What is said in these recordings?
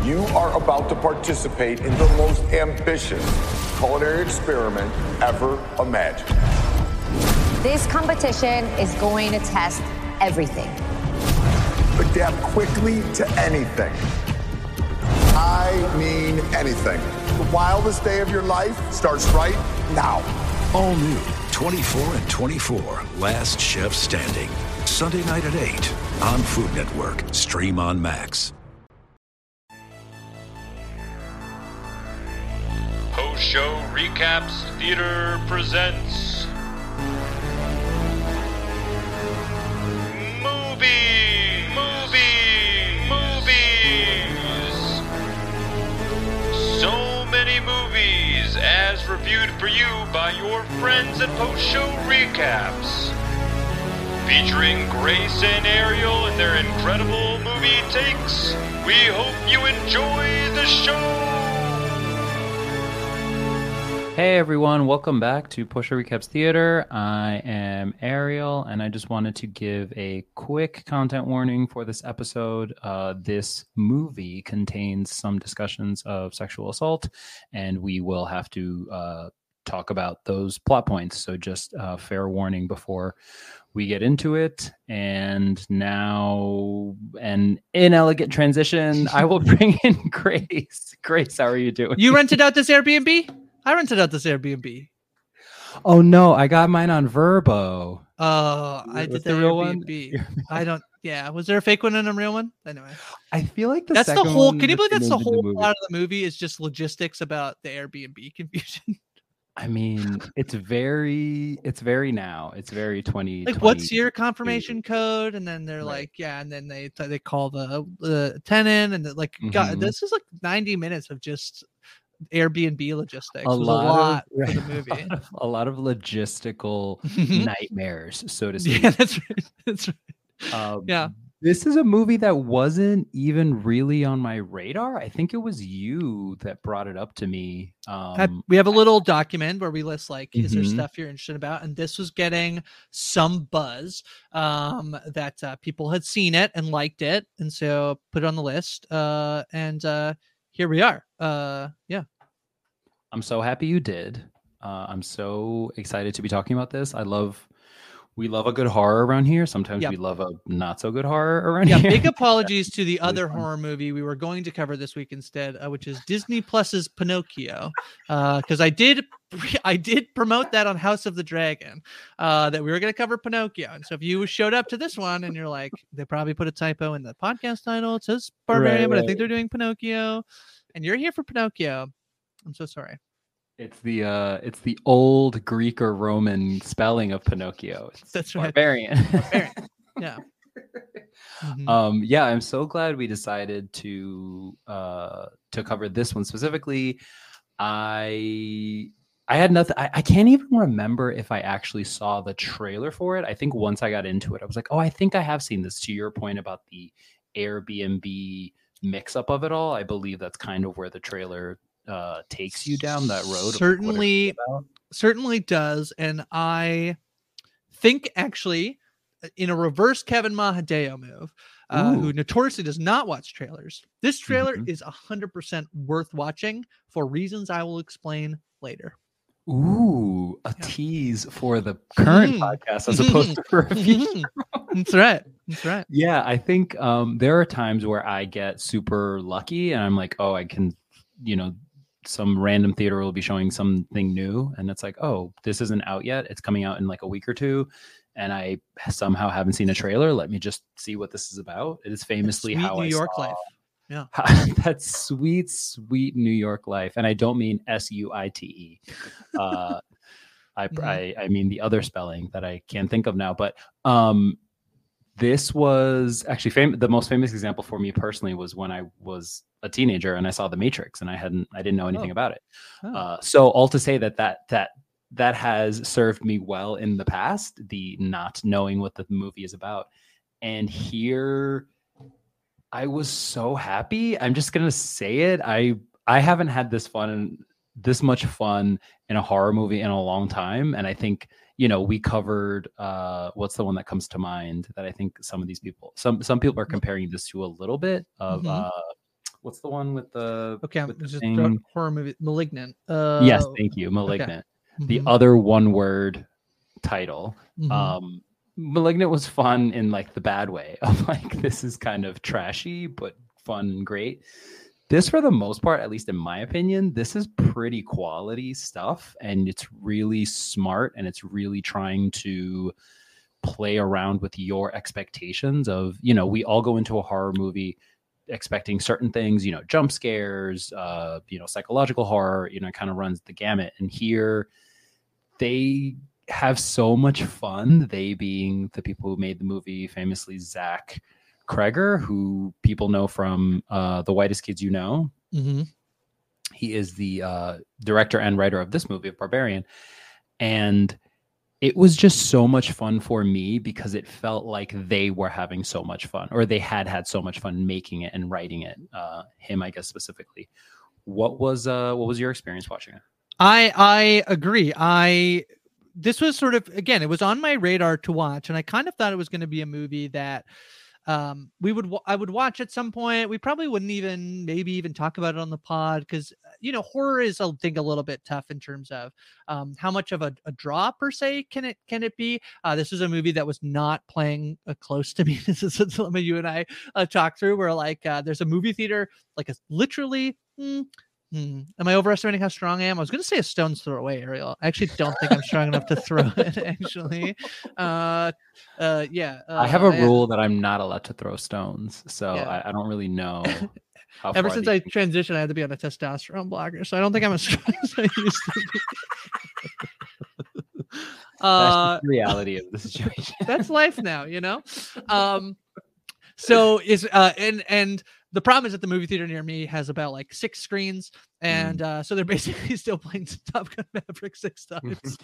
You are about to participate in the most ambitious culinary experiment ever imagined. This competition is going to test everything. Adapt quickly to anything. I mean anything. The wildest day of your life starts right now. All new 24 and 24, Last Chef Standing. Sunday night at 8 on Food Network. Stream on Max. Post-show recaps theater presents movies. So many movies as reviewed for you by your friends at Post-show recaps. Featuring Grace and Ariel and their incredible movie takes. We hope you enjoy the show. Hey everyone, welcome back to Post-show Recaps Theater. I am Ariel, and I just wanted to give a quick content warning for this episode. This movie contains some discussions of sexual assault, and we will have to talk about those plot points. So just fair warning before we get into it. And now, an inelegant transition, I will bring in Grace. Grace, how are you doing? You rented out this Airbnb? I rented out this Airbnb. Oh no, I got mine on Vrbo. Oh, I did the real Airbnb. One. I don't. Yeah, was there a fake one and a real one? Anyway, I feel like that's the whole. Can you believe that's the whole plot of the movie? Is just logistics about the Airbnb confusion. I mean, it's very now. It's very 20. Like, what's your confirmation code? And then they're like, yeah, and then they call the tenant, and like, God, this is like 90 minutes of just Airbnb logistics. A lot for the movie. A lot of logistical nightmares, so to speak. Yeah, that's right. That's right. Yeah. This is a movie that wasn't even really on my radar. I think it was you that brought it up to me. We have a little document where we list, like, is there stuff you're interested about? And this was getting some buzz that people had seen it and liked it. And so put it on the list. And here we are. Yeah. I'm so happy you did. I'm so excited to be talking about this. We love a good horror around here. Sometimes we love a not so good horror around here. Big apologies to the other horror movie we were going to cover this week instead, which is Disney Plus's Pinocchio. Because I did promote that on House of the Dragon, that we were going to cover Pinocchio. And so if you showed up to this one and you're like, they probably put a typo in the podcast title. It says Barbarian, but I think they're doing Pinocchio. And you're here for Pinocchio. I'm so sorry. It's the old Greek or Roman spelling of Pinocchio. That's right. Barbarian. Yeah. Yeah, I'm so glad we decided to cover this one specifically. I had nothing. I can't even remember if I actually saw the trailer for it. I think once I got into it, I was like, oh, I think I have seen this. To your point about the Airbnb mix-up of it all, I believe that's kind of where the trailer takes you down that road. Certainly does. And I think, actually, in a reverse Kevin Mahadeo move, who notoriously does not watch trailers, this trailer is 100% worth watching for reasons I will explain later. Ooh, a tease for the current podcast as opposed to for a future. That's right. Yeah, I think there are times where I get super lucky and I'm like, oh, I can, some random theater will be showing something new. And it's like, oh, this isn't out yet. It's coming out in like a week or two. And I somehow haven't seen a trailer. Let me just see what this is about. It is famously how New I York saw life. Yeah. That sweet New York life. And I don't mean SUITE. I mean the other spelling that I can't think of now. But this was actually the most famous example for me personally was when I was a teenager and I saw The Matrix and I didn't know anything about it. So all to say that has served me well in the past, the not knowing what the movie is about. And here I was so happy. I'm just going to say it. I haven't had this much fun in a horror movie in a long time. And I think, we covered, what's the one that comes to mind that I think some of these people, some people are comparing this to a little bit of, what's the one with the Okay, with the just thing? horror movie, Malignant. Yes, thank you, Malignant. The Mhm. other one word title. Mhm. Malignant was fun in like the bad way of like this is kind of trashy but fun and great. This, for the most part, at least in my opinion, this is pretty quality stuff, and it's really smart, and it's really trying to play around with your expectations of, you know, we all go into a horror movie expecting certain things, you know, jump scares, you know, psychological horror, you know, it kind of runs the gamut. And here they have so much fun, they being the people who made the movie, famously Zach Kreger, who people know from The Whitest Kids You Know. Mhm. He is the director and writer of this movie, of Barbarian. And it was just so much fun for me because it felt like they were having so much fun, or they had so much fun making it and writing it. Him, I guess, specifically. What was your experience watching it? I agree. This was sort of, again, it was on my radar to watch, and I kind of thought it was going to be a movie that I would watch at some point. We probably wouldn't even talk about it on the pod because, you know, horror is, I think, a little bit tough in terms of how much of a draw per se can it be. This is a movie that was not playing close to me. This is what some of you and I talked through, where like there's a movie theater like a literally. Am I overestimating how strong I am? I was going to say a stone's throw away, Ariel. I actually don't think I'm strong enough to throw it, actually. Yeah. I have a rule that I'm not allowed to throw stones, so Yeah. I don't really know. How Ever far since these I things- transitioned, I had to be on a testosterone blocker, so I don't think I'm as strong as I used to be. That's just the reality of the situation. That's life now, you know. So is and the problem is that the movie theater near me has about like 6 screens, and so they're basically still playing Top Gun Maverick 6 times.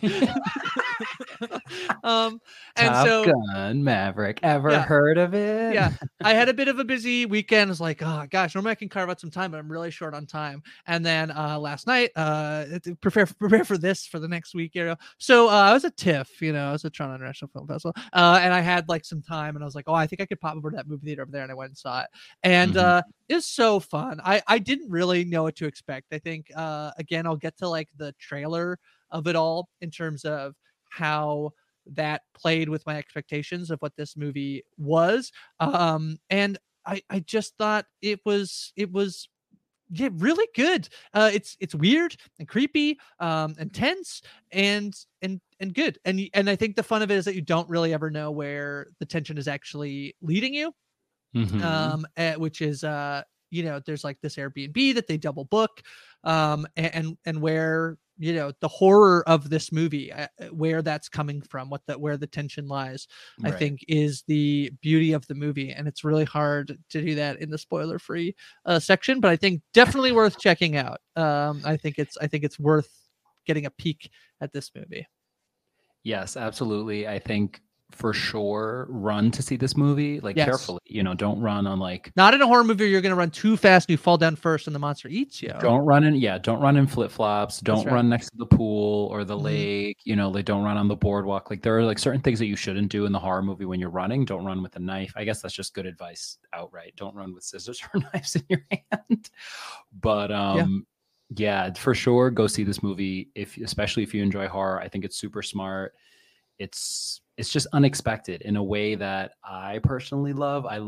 And Top so Gun Maverick, ever Yeah. heard of it? yeah, I had a bit of a busy weekend. I was like, oh gosh, normally I can carve out some time, but I'm really short on time. And then last night, prepare for this for the next week, you know. So I was at TIFF, you know, I was at Toronto International Film Festival, and I had like some time, and I was like, oh, I think I could pop over to that movie theater over there, and I went and saw it, and it's so fun. I didn't really know what to expect. I think again, I'll get to like the trailer of it all in terms of how that played with my expectations of what this movie was. And I just thought it was really good. It's weird and creepy, and tense and good. And I think the fun of it is that you don't really ever know where the tension is actually leading you. Which is you know, there's like this Airbnb that they double book, and where, you know, the horror of this movie, where that's coming from, where the tension lies, I Right. think is the beauty of the movie, and it's really hard to do that in the spoiler free section, but I think definitely worth checking out. I think it's worth getting a peek at this movie. Yes, absolutely. I think for sure run to see this movie, like Yes. carefully, you know, don't run on like Not in a horror movie, you're going to run too fast and you fall down first and the monster eats you. don't run in flip-flops, don't right. run next to the pool or the Mhm. lake, you know, like don't run on the boardwalk. Like there are like certain things that you shouldn't do in the horror movie when you're running. Don't run with a knife. I guess that's just good advice outright. Don't run with scissors or knives in your hand. But yeah, for sure go see this movie, especially if you enjoy horror. I think it's super smart. It's just unexpected in a way that I personally love. I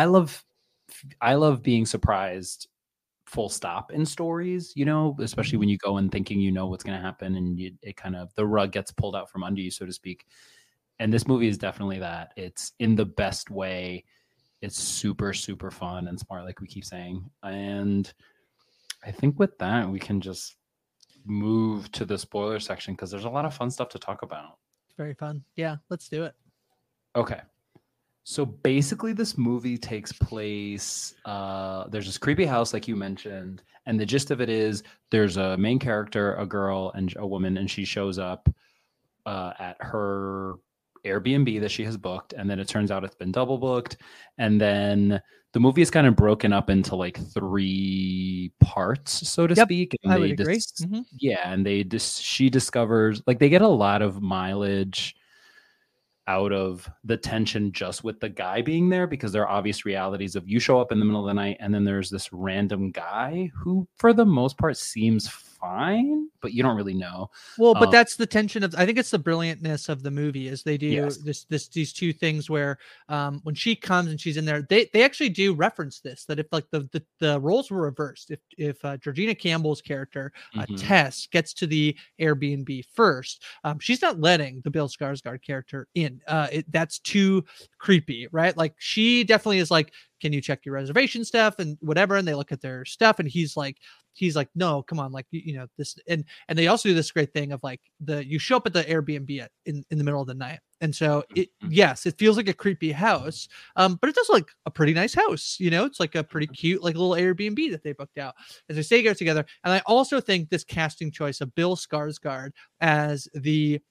love being surprised, full stop, in stories, you know, especially when you go in thinking you know what's going to happen, and it kind of, the rug gets pulled out from under you, so to speak. And this movie is definitely that. It's in the best way. It's super, super fun and smart, like we keep saying. And I think with that, we can just move to the spoiler section because there's a lot of fun stuff to talk about. Very fun. Yeah, let's do it. Okay. So basically this movie takes place, there's this creepy house like you mentioned, and the gist of it is there's a main character, a girl and a woman, and she shows up at her Airbnb that she has booked, and then it turns out it's been double booked, and then the movie is kind of broken up into like 3 parts, so to speak. And I would agree. Yeah, and she discovers, like, they get a lot of mileage out of the tension just with the guy being there, because there are obvious realities of you show up in the middle of the night and then there's this random guy who for the most part seems fine, but you don't really know. Well, but that's the tension of, I think it's the brilliantness of the movie is they do Yes. these two things where when she comes and she's in there, they actually do reference this, that if like the roles were reversed, if Georgina Campbell's character Tess gets to the Airbnb first, she's not letting the Bill Skarsgård character in. That's too creepy, right? Like she definitely is like, can you check your reservation stuff and whatever, and they look at their stuff and he's like, no, come on, like, you know, this, and they also do this great thing of like you show up at the Airbnb in the middle of the night, and so yes, it feels like a creepy house, but it does like a pretty nice house, you know, it's like a pretty cute like little Airbnb that they booked out as they stay together. And I also think this casting choice of Bill Skarsgård as the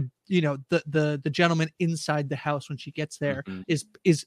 gentleman inside the house when she gets there is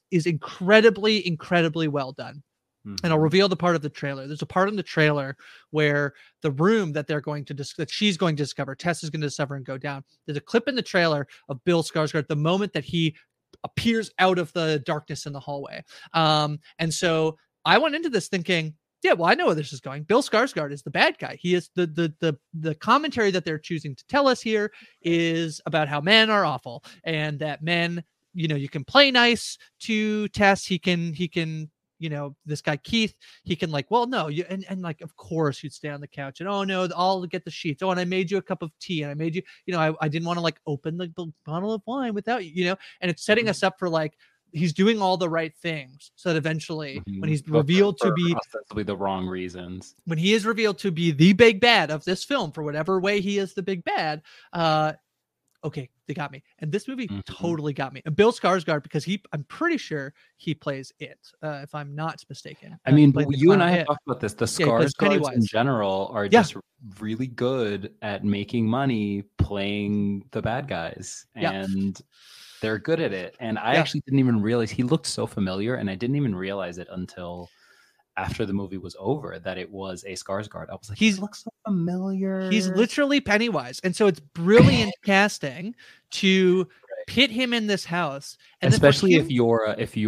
incredibly well done. And I'll reveal the part of the trailer. There's a part in the trailer where the room that they're going to that she's going to discover, Tess is going to discover and go down. There's a clip in the trailer of Bill Skarsgård the moment that he appears out of the darkness in the hallway. And so I went into this thinking, yeah, well, I know where this is going. Bill Skarsgård is the bad guy. He is the commentary that they're choosing to tell us here is about how men are awful and that men, you know, you can play nice to Tess. He can, you know, this guy Keith, he can like, well, no, you and like, of course you'd stay on the couch and oh no, I'll get the sheets. Oh, and I made you a cup of tea and I made you, you know, I didn't want to like open the bottle of wine without you, you know, and it's setting us up for like he's doing all the right things so that eventually when he's revealed to be ostensibly the wrong reasons, when he is revealed to be the big bad of this film for whatever way he is the big bad, okay, they got me. And this movie totally got me. And Bill Skarsgård, because I'm pretty sure he plays it, if I'm not mistaken. I mean, you and I have talked about this. The Skarsgårds in general are just really good at making money playing the bad guys. And they're good at it. And I actually didn't even realize he looked so familiar. And I didn't even realize it until after the movie was over that it was a Skarsgård. I was like, he looks so familiar. He's literally Pennywise. And so it's brilliant casting to pit him in this house. And especially if you're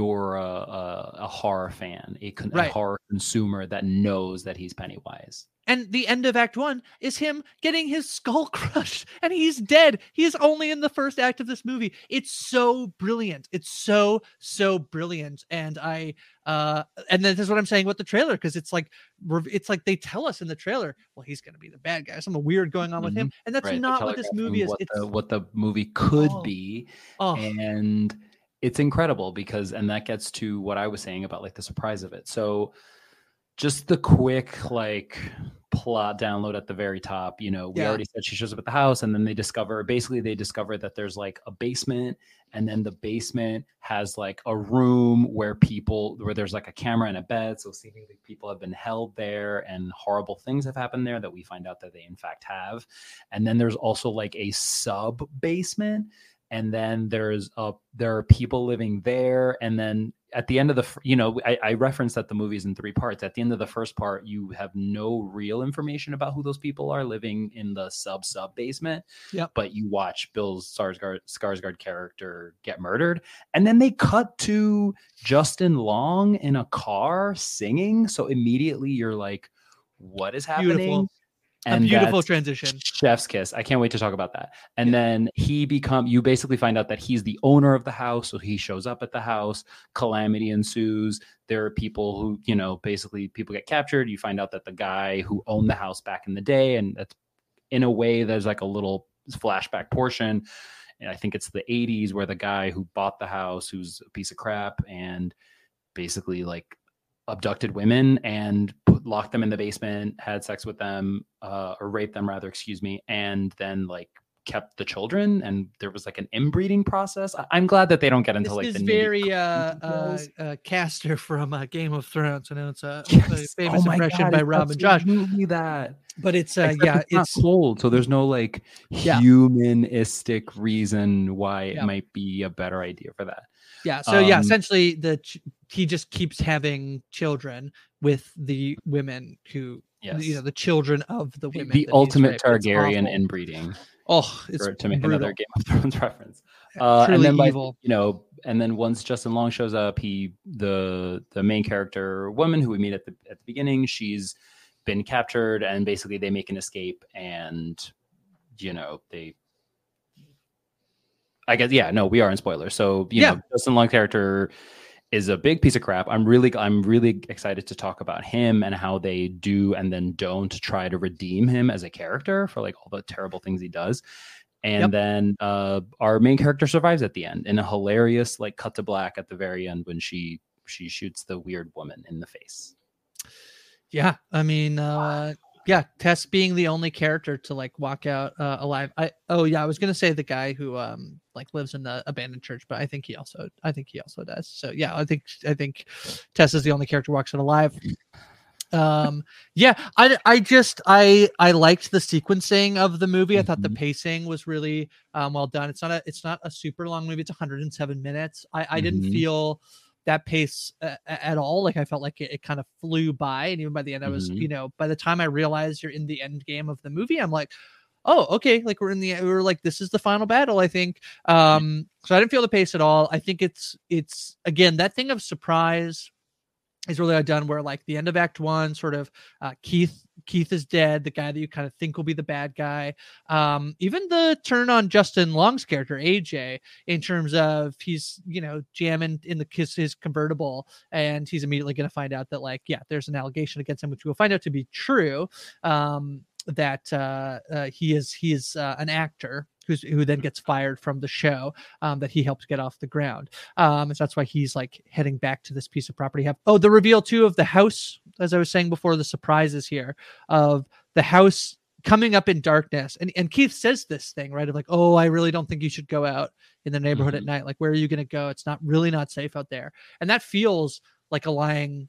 a horror fan, a horror consumer that knows that he's Pennywise. And the end of Act 1 is him getting his skull crushed and he's dead. He is only in the first act of this movie. It's so brilliant. It's so brilliant. And and this is what I'm saying with the trailer, because it's like they tell us in the trailer, well, he's going to be the bad guy. Something weird going on with him. And that's not what this movie is. What the movie could be. And it's incredible because, and that gets to what I was saying about like the surprise of it. So just the quick like plot download at the very top, you know, we already said she shows up at the house and then they discover that there's like a basement, and then the basement has like a room where there's like a camera and a bed. So seemingly people have been held there and horrible things have happened there that we find out that they in fact have. And then there's also like a sub basement. And then there are people living there. And then at the end of I referenced that the movie's in 3 parts. At the end of the first part, you have no real information about who those people are living in the sub basement. Yep. But you watch Bill Skarsgård character get murdered. And then they cut to Justin Long in a car singing. So immediately you're like, what is happening? Beautiful. And a beautiful transition. Chef's kiss. I can't wait to talk about that. And then you basically find out that he's the owner of the house. So he shows up at the house, calamity ensues. There are people who, you know, basically people get captured. You find out that the guy who owned the house back in the day, and that's in a way, there's like a little flashback portion. And I think it's the 80s where the guy who bought the house, who's a piece of crap and basically like abducted women and locked them in the basement, had sex with them, or raped them rather, and then like kept the children, and there was like an inbreeding process. I'm glad that they don't get into this like is the very Caster from Game of Thrones. I know it's a famous impression by Rob and Josh. That, but it's it's not told, so there's no like humanistic reason why it might be a better idea for that. Yeah. So essentially he just keeps having children with the women who, Yes. the children of the women. The that he's ultimate raped. It's Targaryen awful. inbreeding. Oh, it's To make brutal. another Game of Thrones reference. Truly and then evil. and then once Justin Long shows up, the main character woman who we meet at the beginning, she's been captured, and basically they make an escape, and I guess we are in spoilers. So Justin Long character is a big piece of crap. I'm really excited to talk about him and how they do and then don't try to redeem him as a character for like all the terrible things he does. And then our main character survives at the end in a hilarious like cut to black at the very end when she shoots the weird woman in the face. Yeah, I mean, Tess being the only character to like walk out alive. I was gonna say the guy who like lives in the abandoned church, but I think he also does. So yeah, I think Tess is the only character who walks out alive. I liked the sequencing of the movie. I thought the pacing was really well done. It's not a super long movie. It's 107 minutes. I didn't feel that pace at all. Like I felt like it kind of flew by, and even by the end I was by the time I realized you're in the end game of the movie, I'm like, oh, okay, like we're like, this is the final battle, I think. So I didn't feel the pace at all. I think it's again that thing of surprise is really done, where like the end of Act 1 sort of Keith is dead, the guy that you kind of think will be the bad guy. Even the turn on Justin Long's character AJ, in terms of he's jamming in his convertible, and he's immediately going to find out that like there's an allegation against him, which we'll find out to be true. That he is an actor who then gets fired from the show that he helped get off the ground. So that's why he's like heading back to this piece of property. The reveal too of the house, as I was saying before, the surprises here of the house coming up in darkness. And Keith says this thing, right? Of like, oh, I really don't think you should go out in the neighborhood at night. Like, where are you going to go? It's not safe out there. And that feels like a lying,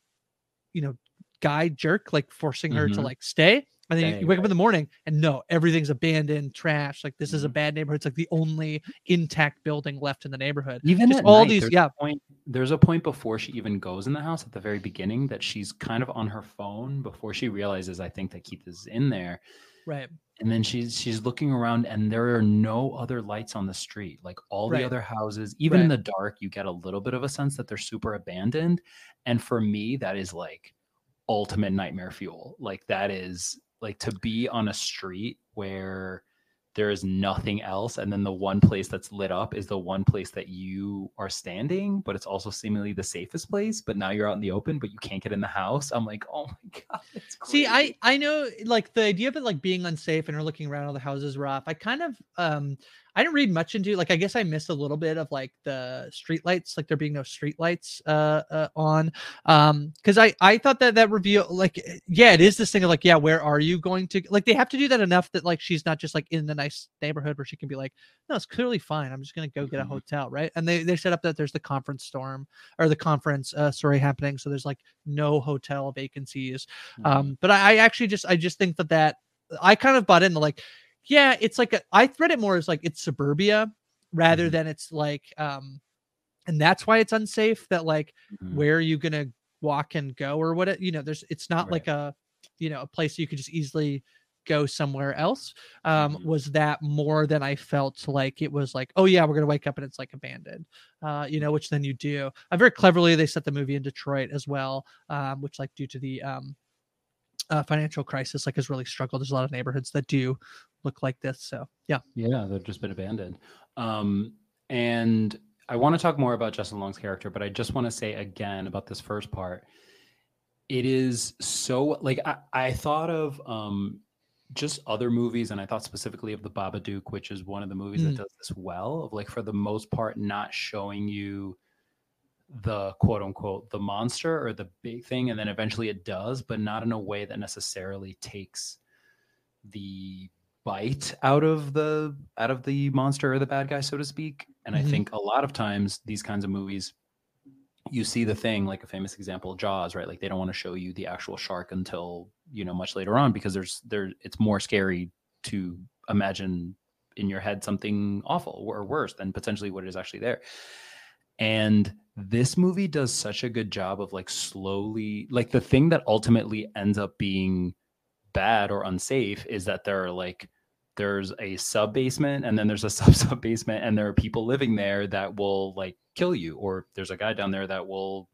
guy jerk, like forcing her to like stay. And then you wake up in the morning and no, everything's abandoned, trash. Like this is a bad neighborhood. It's like the only intact building left in the neighborhood. Even just all night, there's a point before she even goes in the house at the very beginning that she's kind of on her phone before she realizes, I think, that Keith is in there. Right. And then she's looking around and there are no other lights on the street. Like all the other houses, even in the dark, you get a little bit of a sense that they're super abandoned. And for me, that is like ultimate nightmare fuel. Like that is like to be on a street where there is nothing else, and then the one place that's lit up is the one place that you are standing, but it's also seemingly the safest place, but now you're out in the open, but you can't get in the house. I'm like, oh my god, it's crazy. See, I know like the idea of it like being unsafe and her looking around all the houses rough. I kind of I didn't read much into, like, I guess I missed a little bit of like the street lights, like there being no street lights on. Cause I thought that reveal, like, yeah, it is this thing of like, yeah, where are you going to, like, they have to do that enough that like, she's not just like in the nice neighborhood where she can be like, no, it's clearly fine. I'm just going to go get a hotel. Right. And they set up that there's the conference happening. So there's like no hotel vacancies. But I actually just think that I kind of bought into like, yeah, it's like I read it more as like it's suburbia rather than it's like and that's why it's unsafe, that like where are you gonna walk and go or what it's not like a a place you could just easily go somewhere else. Was that more than I felt like it was like, oh yeah, we're gonna wake up and it's like abandoned, which then you do. Very cleverly they set the movie in Detroit as well, which like due to the financial crisis like has really struggled. There's a lot of neighborhoods that do look like this. So yeah, they've just been abandoned. And I want to talk more about Justin Long's character, but I just want to say again about this first part. It is so like I thought of just other movies, and I thought specifically of The Babadook, which is one of the movies that does this well, of like for the most part not showing you the quote unquote the monster or the big thing, and then eventually it does, but not in a way that necessarily takes the bite out of the monster or the bad guy, so to speak. And I think a lot of times these kinds of movies, you see the thing, like a famous example, Jaws, right? Like they don't want to show you the actual shark until much later on, because it's more scary to imagine in your head something awful or worse than potentially what is actually there. And this movie does such a good job of like slowly, like the thing that ultimately ends up being bad or unsafe is that there's a sub basement and then there's a sub basement and there are people living there that will like kill you, or there's a guy down there that will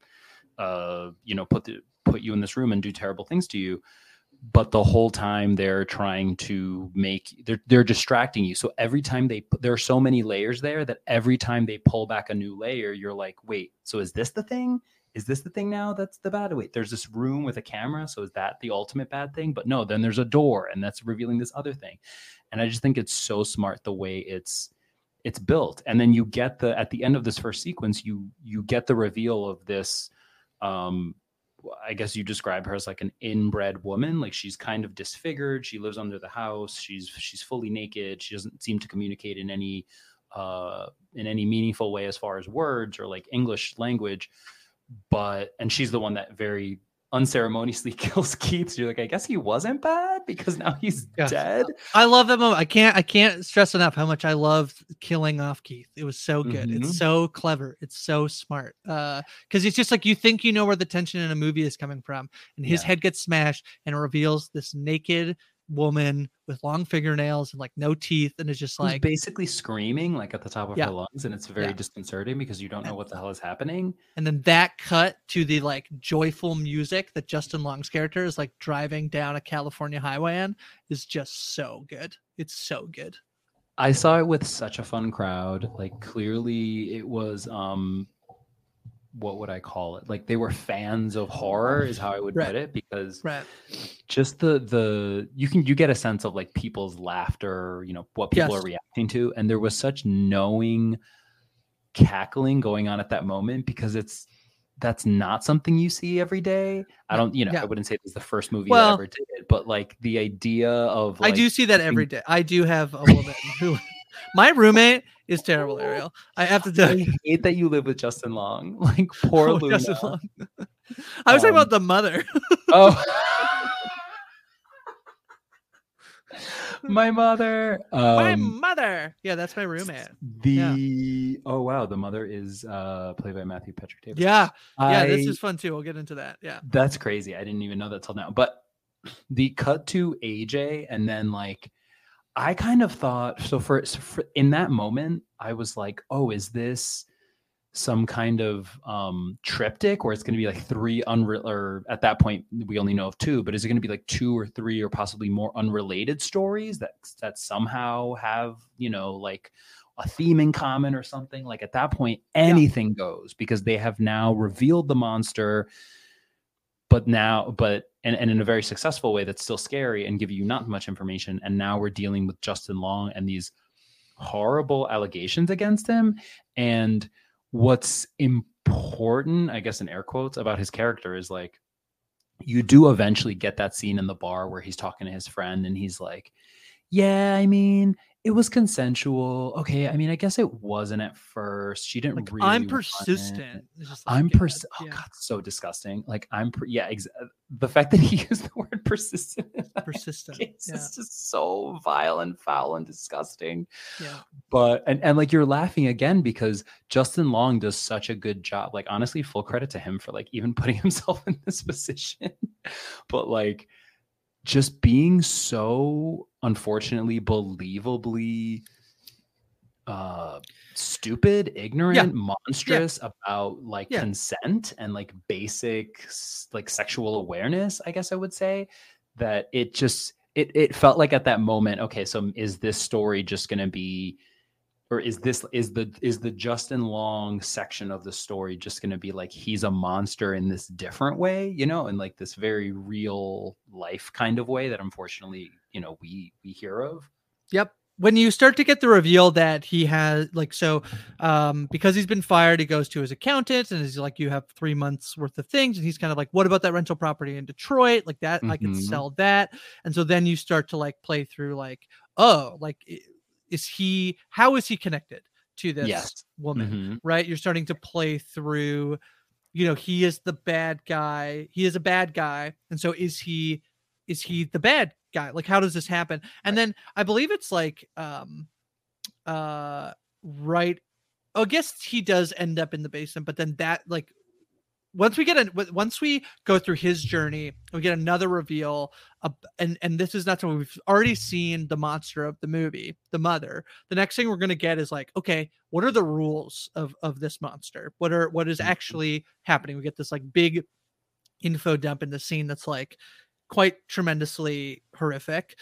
put you in this room and do terrible things to you. But the whole time they're trying to they're distracting you. So every time there are so many layers there that every time they pull back a new layer, you're like, wait, so is this the thing? Is this the thing now that's the bad? Wait, there's this room with a camera. So is that the ultimate bad thing? But no, then there's a door and that's revealing this other thing. And I just think it's so smart the way it's built. And then you get at the end of this first sequence, you get the reveal of this, I guess you describe her as like an inbred woman. Like she's kind of disfigured. She lives under the house. She's fully naked. She doesn't seem to communicate in any meaningful way as far as words or like English language. And she's the one that very unceremoniously kills Keith. So you're like, I guess he wasn't bad because now he's dead. I love that moment. I can't stress enough how much I loved killing off Keith. It was so good. Mm-hmm. It's so clever. It's so smart. Because it's just like you think you know where the tension in a movie is coming from, and his head gets smashed, and it reveals this naked woman with long fingernails and like no teeth, and it's just Who's like basically screaming like at the top of her lungs, and it's very disconcerting because you don't know what the hell is happening. And then that cut to the like joyful music that Justin Long's character is like driving down a California highway in is just so good. It's so good. I saw it with such a fun crowd. Like clearly it was what would I call it? Like they were fans of horror is how I would put it, because just you get a sense of like people's laughter, what people are reacting to. And there was such knowing cackling going on at that moment, because that's not something you see every day. I wouldn't say it was the first movie I ever did, but like the idea of like, I do see that every day. I do have a woman who my roommate is terrible, Ariel. I have to tell you. I hate that you live with Justin Long. Like poor Luna. Justin Long. I was talking about the mother. Oh. My mother. My mother. Yeah, that's my roommate. Oh wow, the mother is played by Matthew Patrick Davis. Yeah, this is fun too. We'll get into that. Yeah, that's crazy. I didn't even know that till now. But the cut to AJ, and then like I kind of thought for in that moment, I was like, oh, is this some kind of triptych where it's going to be like three or at that point we only know of two, but is it going to be like two or three or possibly more unrelated stories that somehow have like a theme in common or something? Like at that point anything goes, because they have now revealed the monster, but in a very successful way that's still scary and give you not much information. And now we're dealing with Justin Long and these horrible allegations against him. And what's important, I guess in air quotes, about his character is like, you do eventually get that scene in the bar where he's talking to his friend and he's like, yeah, I mean, it was consensual. Okay, I mean, I guess it wasn't at first. She didn't like, really. I'm persistent. Oh God, so disgusting. Like the fact that he used the word persistent. Persistent. It's just so vile and foul and disgusting. Yeah. But and like you're laughing again because Justin Long does such a good job. Like honestly, full credit to him for like even putting himself in this position. But like, just being so unfortunately believably stupid, ignorant, monstrous about like consent and like basic like sexual awareness, I guess I would say, that it felt like at that moment, okay, so is this story just going to be, or is the Justin Long section of the story just going to be like he's a monster in this different way, in like this very real life kind of way that unfortunately, we hear of? Yep. When you start to get the reveal that he has because he's been fired, he goes to his accountant and he's like, you have 3 months worth of things. And he's kind of like, what about that rental property in Detroit? Like that, I can sell that. And so then you start to like play through like, oh, like, how is he connected to this woman? Right. You're starting to play through, he is the bad guy. He is a bad guy. And so is he the bad guy? Like, how does this happen? And then I believe it's like, right I guess he does end up in the basement, but then that like once we go through his journey, we get another reveal. And this is not something we've already seen the monster of the movie, the mother. The next thing we're going to get is like, okay, what are the rules of this monster? What is actually happening? We get this like big info dump in the scene that's like quite tremendously horrific.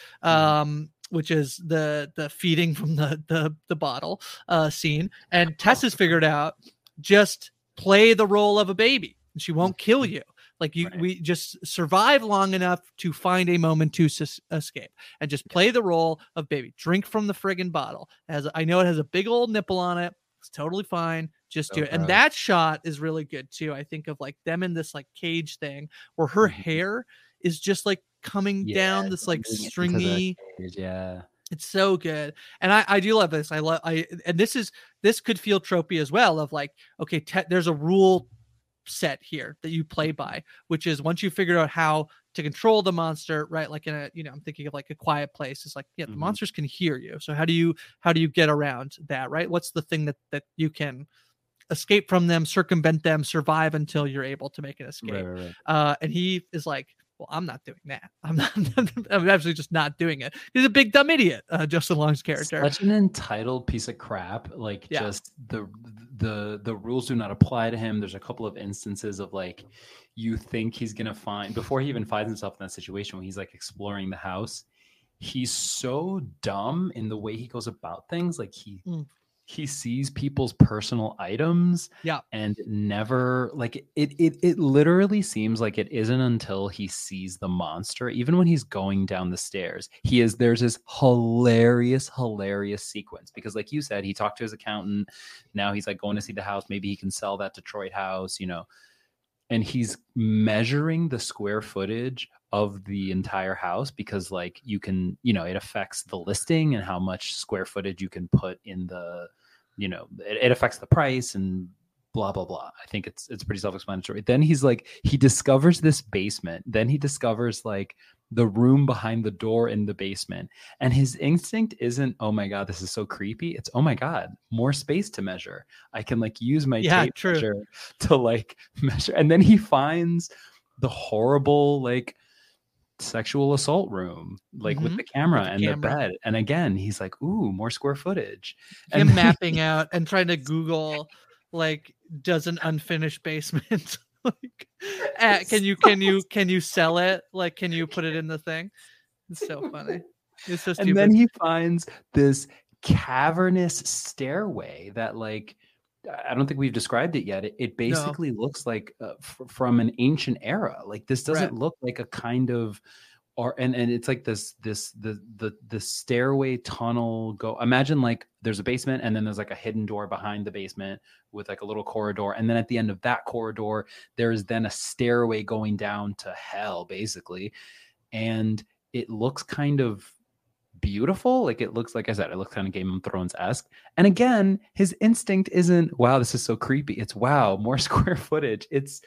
Which is the feeding from the bottle scene. And Tess has figured out just play the role of a baby and she won't kill you. Like we just survive long enough to find a moment to escape and just play the role of baby. Drink from the friggin' bottle. I know it has a big old nipple on it. It's totally fine. Just do it. And that shot is really good too. I think of like them in this like cage thing where her hair is just like coming down this like stringy. Yeah. It's so good. And I do love this. And this could feel tropey as well of like, okay, there's a rule set here that you play by, which is once you figure out how to control the monster, right? Like in a, I'm thinking of like A Quiet Place. It's like, the monsters can hear you. So how do you get around that, right? What's the thing that you can escape from them, circumvent them, survive until you're able to make an escape? Right. And he is like, well, I'm not doing that. I'm absolutely just not doing it. He's a big dumb idiot, Justin Long's character. Such an entitled piece of crap. Like just the rules do not apply to him. There's a couple of instances of like, you think he's going to find, before he even finds himself in that situation when he's like exploring the house, he's so dumb in the way he goes about things. Like he sees people's personal items and never like it literally seems like it isn't until he sees the monster, even when he's going down the stairs, there's this hilarious sequence because like you said, he talked to his accountant. Now he's like going to see the house. Maybe he can sell that Detroit house, and he's measuring the square footage of the entire house because like you can, it affects the listing and how much square footage you can put in the, it affects the price and blah, blah, blah. I think it's pretty self-explanatory. Then he's like, he discovers this basement. Then he discovers like the room behind the door in the basement. And his instinct isn't, oh my God, this is so creepy. It's, oh my God, more space to measure. I can like use my tape measure to like measure. And then he finds the horrible, like, sexual assault room, like with the camera and the bed. And again, he's like, ooh, more square footage. And mapping out and trying to Google, like, does an unfinished basement like can you sell it? Like, can you put it in the thing? It's so funny. It's so stupid. And then he finds this cavernous stairway that like, I don't think we've described it yet. It basically looks like from an ancient era. Like this doesn't look like a kind of, and it's like the stairway tunnel imagine like there's a basement and then there's like a hidden door behind the basement with like a little corridor. And then at the end of that corridor, there's then a stairway going down to hell basically. And it looks kind of beautiful. Like it looks, like I said, it looks kind of Game of Thrones-esque. And again, his instinct isn't, wow, this is so creepy. It's, wow, more square footage. It's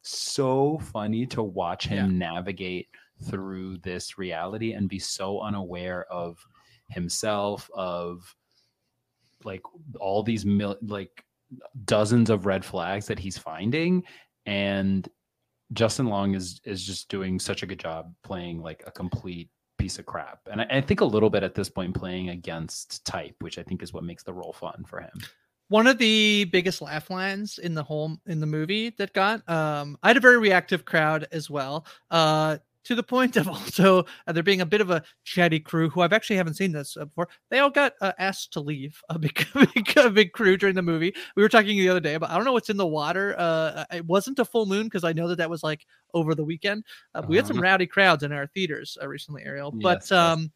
so funny to watch him navigate through this reality and be so unaware of himself, of like all these like dozens of red flags that he's finding. And Justin Long is just doing such a good job playing like a complete piece of crap. And I think a little bit at this point playing against type, which I think is what makes the role fun for him. One of the biggest laugh lines in the movie that got, I had a very reactive crowd as well, to the point of also there being a bit of a chatty crew who haven't seen this before. They all got asked to leave a big crew during the movie. We were talking the other day about, I don't know what's in the water. It wasn't a full moon because I know that was like over the weekend. We had some rowdy crowds in our theaters recently, Ariel. But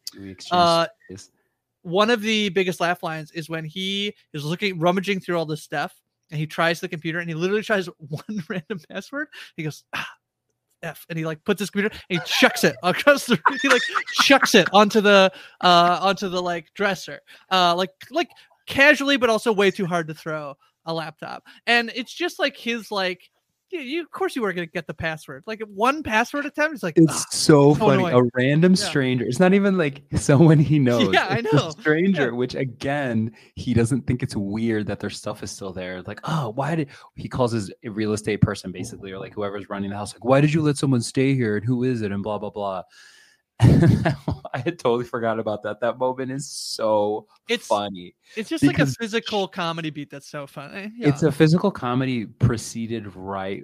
one of the biggest laugh lines is when he is rummaging through all this stuff and he tries the computer and he literally tries one random password. He goes, F, and he like puts his computer and he chucks it across the he like chucks it onto the like dresser, like casually, but also way too hard to throw a laptop. And it's just like his like you of course you were going to get the password. Like one password attempt is like, It's so so funny. annoying. A random stranger. It's not even like someone he knows. Yeah, I It's know. a stranger, which again, he doesn't think it's weird that their stuff is still there. Like, oh, why did he calls his real estate person basically, or like whoever's running the house, like, why did you let someone stay here and who is it? And blah, blah, blah. I had totally forgot about that. That moment is so funny. It's just like a because physical comedy beat that's so funny. Yeah. It's a physical comedy preceded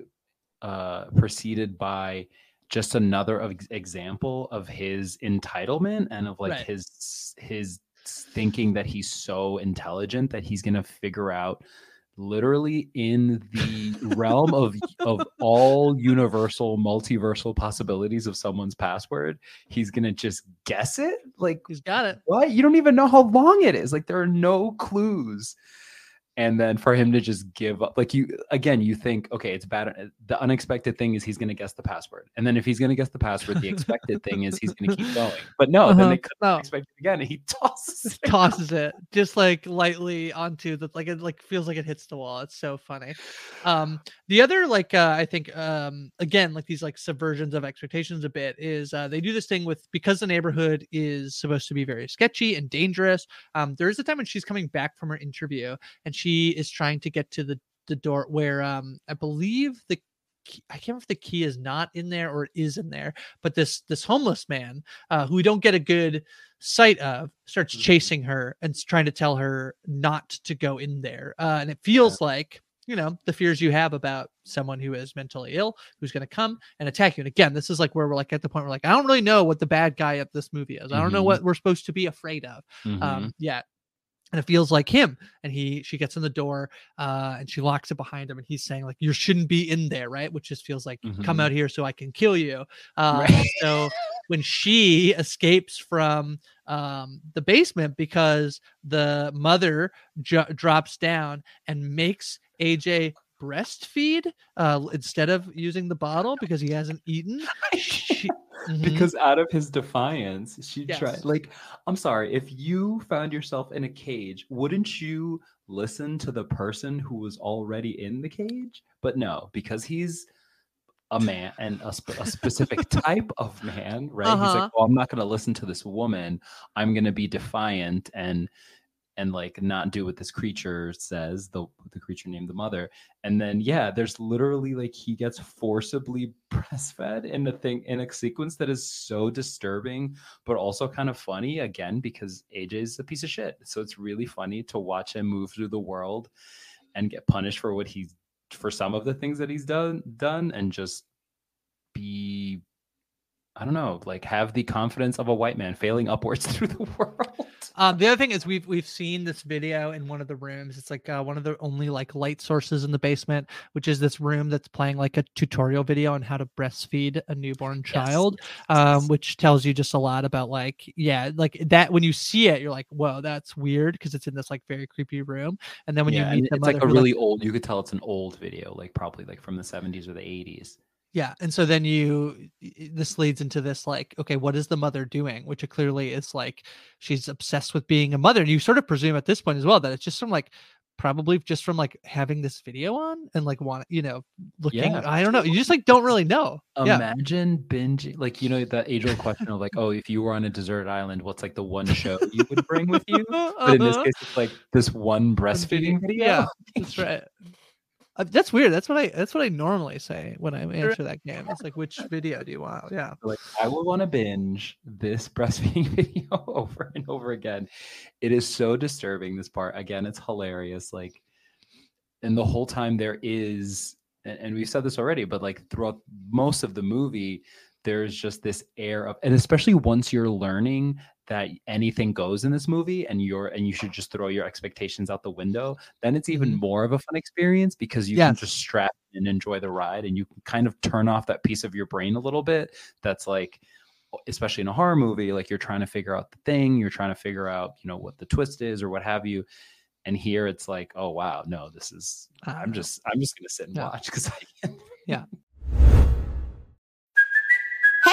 by just another example of his entitlement and of like his thinking that he's so intelligent that he's gonna figure out literally in the realm of all universal multiversal possibilities of someone's password, he's gonna just guess it. Like, he's got it. What? You don't even know how long it is. Like, there are no clues. And then for him to just give up, like you think, okay, it's bad. The unexpected thing is he's going to guess the password. And then if he's going to guess the password, the expected thing is he's going to keep going. But no, then they couldn't expect it again. And he tosses it just like lightly onto the, like, it like feels like it hits the wall. It's so funny. The other, like, I think, again, like these like subversions of expectations a bit is they do this thing with, because the neighborhood is supposed to be very sketchy and dangerous. There is a time when she's coming back from her interview and she is trying to get to the door where I believe I can't remember if the key is not in there or it is in there, but this homeless man who we don't get a good sight of starts chasing her and trying to tell her not to go in there. And it feels like, you know, the fears you have about someone who is mentally ill, who's going to come and attack you. And again, this is like where we're like at the point where like, I don't really know what the bad guy of this movie is. I don't know what we're supposed to be afraid of yet. And it feels like him. And she gets in the door and she locks it behind him. And he's saying like, you shouldn't be in there, right? Which just feels like, come out here so I can kill you. So when she escapes from the basement because the mother drops down and makes AJ breastfeed instead of using the bottle because he hasn't eaten. Because out of his defiance, she tried. Like, I'm sorry, if you found yourself in a cage, wouldn't you listen to the person who was already in the cage? But no, because he's a man and a specific type of man, right? He's like, well, I'm not going to listen to this woman. I'm going to be defiant and like not do what this creature says, the creature named the mother. And then there's literally like he gets forcibly breastfed in a sequence that is so disturbing but also kind of funny, again, because AJ's a piece of shit. So it's really funny to watch him move through the world and get punished for for some of the things that he's done and just be, I don't know, like have the confidence of a white man failing upwards through the world. The other thing is we've seen this video in one of the rooms. It's like one of the only like light sources in the basement, which is this room that's playing like a tutorial video on how to breastfeed a newborn child, which tells you just a lot about like that. When you see it, you're like, whoa, that's weird because it's in this like very creepy room. And then when you meet the mother, it's like a really old, you could tell it's an old video, like probably like from the 70s or the 80s. Yeah. And so then this leads into this, like, okay, what is the mother doing? Which clearly is like, she's obsessed with being a mother. And you sort of presume at this point as well, that it's just from like, probably just from like having this video on and like looking, I don't know. You just like, don't really know. Imagine binging, like, you know, that age old question of like, oh, if you were on a deserted island, what's like the one show you would bring with you? But in this case, it's like this one breastfeeding video. Yeah, that's right. That's weird. That's what I normally say when I answer that game. It's like, which video do you want? Yeah. Like, I would want to binge this breastfeeding video over and over again. It is so disturbing, this part. Again, it's hilarious. Like, and the whole time there is, and we've said this already, but like throughout most of the movie, there's just this air of, and especially once you're learning that anything goes in this movie and you should just throw your expectations out the window, then it's even more of a fun experience because you can just strap and enjoy the ride, and you can kind of turn off that piece of your brain a little bit that's like, especially in a horror movie, like you're trying to figure out the thing, you're trying to figure out, you know, what the twist is or what have you. And here it's like, oh wow, no, this is I'm just gonna sit and watch because I can't. Yeah.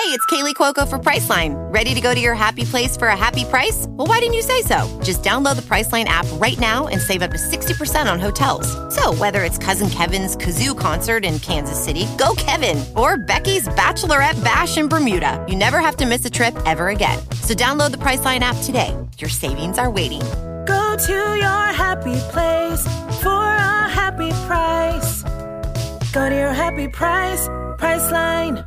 Hey, it's Kaylee Cuoco for Priceline. Ready to go to your happy place for a happy price? Well, why didn't you say so? Just download the Priceline app right now and save up to 60% on hotels. So whether it's Cousin Kevin's Kazoo Concert in Kansas City, go Kevin, or Becky's Bachelorette Bash in Bermuda, you never have to miss a trip ever again. So download the Priceline app today. Your savings are waiting. Go to your happy place for a happy price. Go to your happy price, Priceline.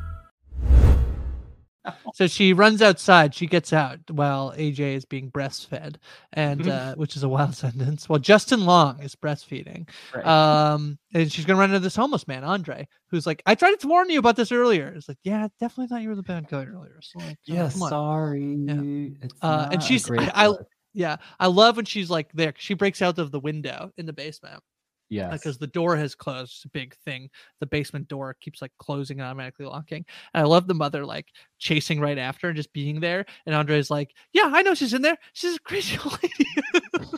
So she runs outside. She gets out while AJ is being breastfed, and which is a wild sentence. Well, Justin Long is breastfeeding, Right. and she's gonna run into this homeless man, Andre, who's like, "I tried to warn you about this earlier." It's like, "Yeah, definitely thought you were the bad guy earlier." So like, Yeah, come on. sorry. Yeah. It's And not she's a great I look. I love when she's like there. She breaks out of the window in the basement. Yes. Because the door has closed. It's a big thing. The basement door keeps like closing and automatically locking. And I love the mother like chasing right after and just being there. And Andre's like, "Yeah, I know she's in there. She's a crazy old lady."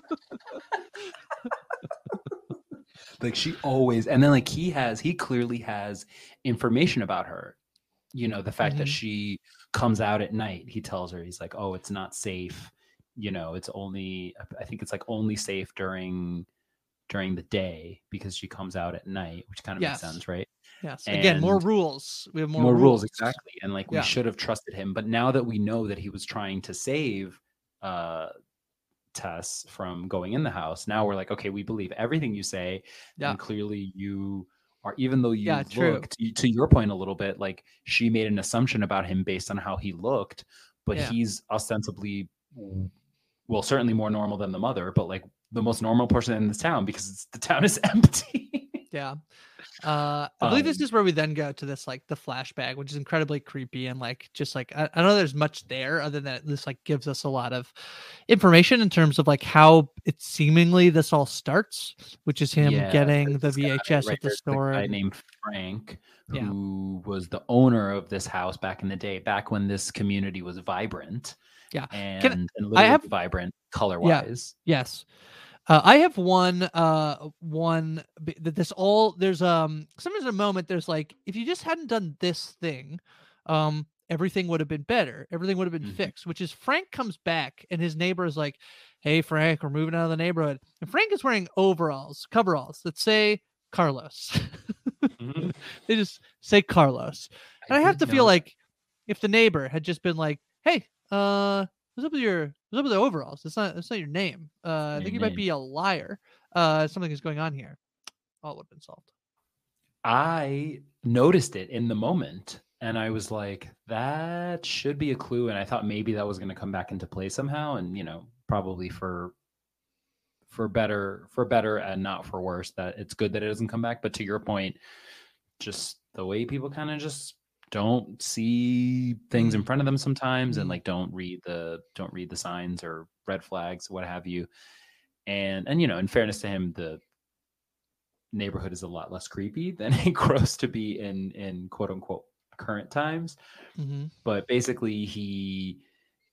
Like she always, and then like he clearly has information about her. You know, the fact that she comes out at night. He tells her, he's like, "Oh, it's not safe. You know, it's only, I think it's like only safe during the day because she comes out at night," which kind of Yes. makes sense, right? Yes. Again, more And rules. We have more rules, exactly. And like Yeah. we should have trusted him, but now that we know that he was trying to save Tess from going in the house, now we're like, okay, we believe everything you say. Yeah. And clearly you are, even though you Yeah, true. looked, to your point a little bit, like she made an assumption about him based on how he looked, but Yeah. he's ostensibly, well, certainly more normal than the mother, but like the most normal person in this town because the town is empty. Yeah. I believe this is where we then go to this like the flashback, which is incredibly creepy and like just like I don't know there's much there other than this like gives us a lot of information in terms of like how it seemingly this all starts, which is him Yeah, getting the this guy, VHS right, at the there's store. guy named Frank, Yeah. who was the owner of this house back in the day, back when this community was vibrant. Yeah. And literally have- vibrant color wise. Yes. I have one this all there's sometimes a moment there's like if you just hadn't done this thing, everything would have been better. Everything would have been fixed, which is Frank comes back and his neighbor is like, "Hey Frank, we're moving out of the neighborhood." And Frank is wearing coveralls that say Carlos. They just say Carlos. And I have to feel like if the neighbor had just been like, "Hey, what's up with the overalls? It's not your name. I think you might be a liar. Something is going on here." All would have been solved. I noticed it in the moment and I was like, that should be a clue. And I thought maybe that was going to come back into play somehow. And, you know, probably for better and not for worse, that it's good that it doesn't come back. But to your point, just the way people kind of just don't see things in front of them sometimes and like don't read the signs or red flags, what have you. And you know, in fairness to him, the neighborhood is a lot less creepy than it grows to be in quote unquote current times. But basically he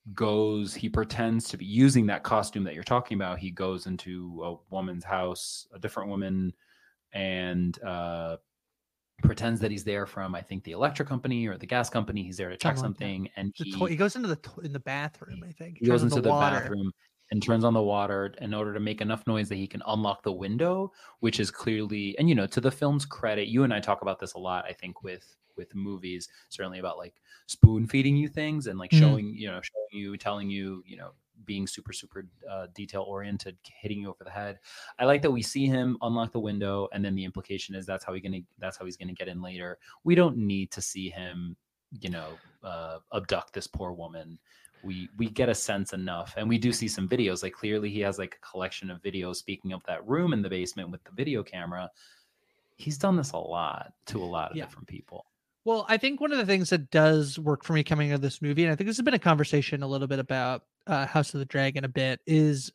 pretends to be using that costume that you're talking about. He goes into a woman's house, a different woman, and pretends that he's there from, I think, the electric company or the gas company. He's there to check something, and he goes into in the bathroom. I think he goes into the bathroom and turns on the water in order to make enough noise that he can unlock the window, which is clearly, and you know, to the film's credit, you and I talk about this a lot, I think, with movies, certainly about like spoon feeding you things and like showing you, telling you, you know, being super detail oriented, hitting you over the head. I like that we see him unlock the window, and then the implication is that's how he's gonna get in later. We don't need to see him, you know, abduct this poor woman. We get a sense enough, and we do see some videos. Like clearly he has like a collection of videos. Speaking of that room in the basement with the video camera, he's done this a lot to a lot of different people. Well, I think one of the things that does work for me coming out of this movie, and I think this has been a conversation a little bit about House of the Dragon a bit, is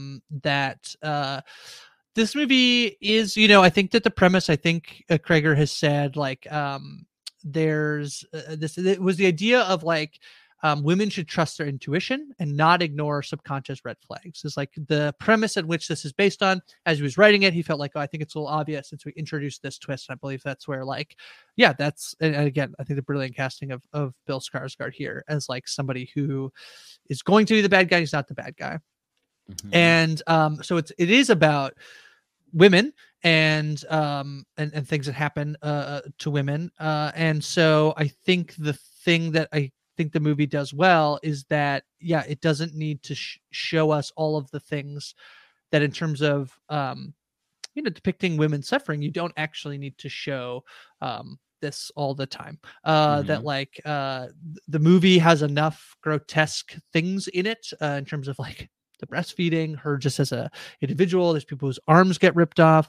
that this movie is, you know, I think that the premise, I think Krager has said, like, there's it was the idea of like women should trust their intuition and not ignore subconscious red flags. Is like the premise at which this is based on. As he was writing it, he felt like, oh, I think it's a little obvious since we introduced this twist. And I believe that's where, like, yeah, that's, and again, I think the brilliant casting of Bill Skarsgård here as like somebody who is going to be the bad guy. He's not the bad guy. And so it is about women and things that happen to women. And so I think the thing that I think the movie does well is that, yeah, it doesn't need to show us all of the things that in terms of, depicting women suffering, you don't actually need to show this all the time. That like the movie has enough grotesque things in it in terms of like the breastfeeding, her just as a individual. There's people whose arms get ripped off.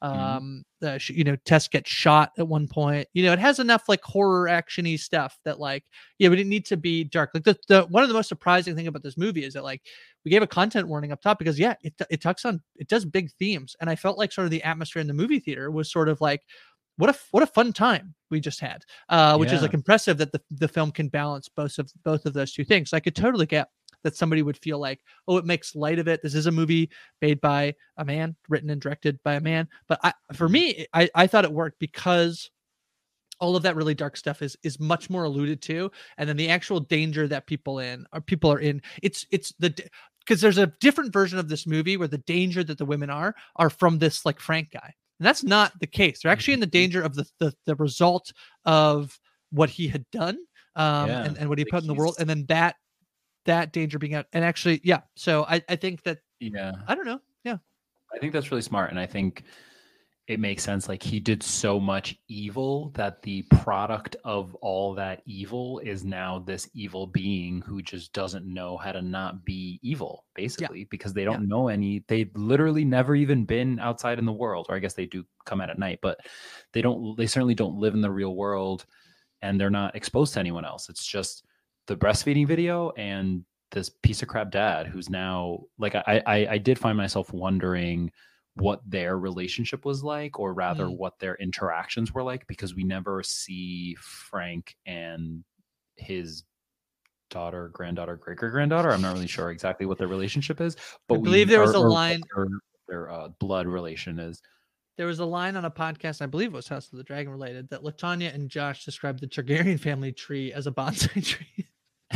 Tess gets shot at one point. It has enough like horror actiony stuff that like, yeah, we didn't need to be dark. Like the one of the most surprising thing about this movie is that like we gave a content warning up top because it does big themes. And I felt like sort of the atmosphere in the movie theater was sort of like, what a fun time we just had, which is like impressive that the film can balance both of those two things. So I could totally get that somebody would feel like, oh, it makes light of it. This is a movie made by a man, written and directed by a man. But for me, I thought it worked because all of that really dark stuff is much more alluded to. And then the actual danger that people are in, because there's a different version of this movie where the danger that the women are from this like Frank guy. And that's not the case. They're actually in the danger of the result of what he had done and what he put in the world. And then that danger being out. And actually, yeah. So I think that, I don't know. Yeah. I think that's really smart. And I think it makes sense. Like he did so much evil that the product of all that evil is now this evil being who just doesn't know how to not be evil, basically, because they don't know they've literally never even been outside in the world, or I guess they do come out at night, but they certainly don't live in the real world and they're not exposed to anyone else. It's just the breastfeeding video and this piece of crap dad who's now like, I did find myself wondering what their relationship was like, or rather what their interactions were like, because we never see Frank and his daughter, granddaughter, great-great-granddaughter. I'm not really sure exactly what their relationship is, but I believe there was a line their blood relation is. There was a line on a podcast, I believe it was House of the Dragon related, that Latonya and Josh described the Targaryen family tree as a bonsai tree.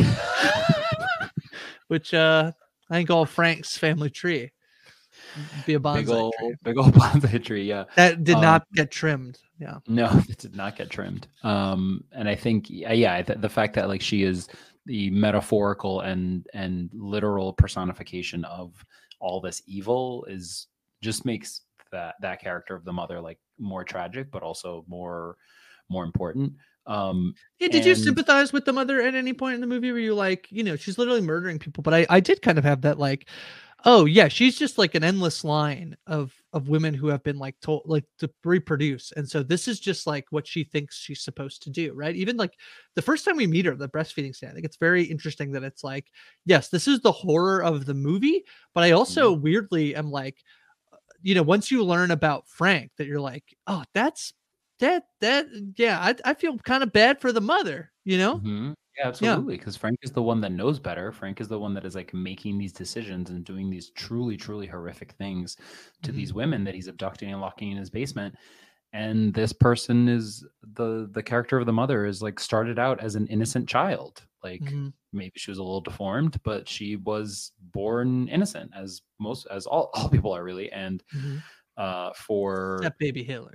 Which I think all Frank's family tree would be a bonsai tree. Big old bonsai tree, yeah. That did not get trimmed. Yeah. No, it did not get trimmed. And I think, the fact that like she is the metaphorical and literal personification of all this evil just makes that character of the mother like more tragic, but also more important. Did you sympathize with the mother at any point in the movie where you like, she's literally murdering people? But I did kind of have that like, oh yeah, she's just like an endless line of women who have been like told like to reproduce. And so this is just like what she thinks she's supposed to do. Right. Even like the first time we meet her, the breastfeeding scene, I think it's very interesting that it's like, yes, this is the horror of the movie. But I also weirdly am like, once you learn about Frank, that you're like, oh, that's that. Yeah. I feel kind of bad for the mother, Yeah, absolutely. Because Frank is the one that knows better. Frank is the one that is like making these decisions and doing these truly, truly horrific things to these women that he's abducting and locking in his basement. And this person is the character of the mother is like started out as an innocent child. Like maybe she was a little deformed, but she was born innocent, as all people are really. And for that baby Hitler.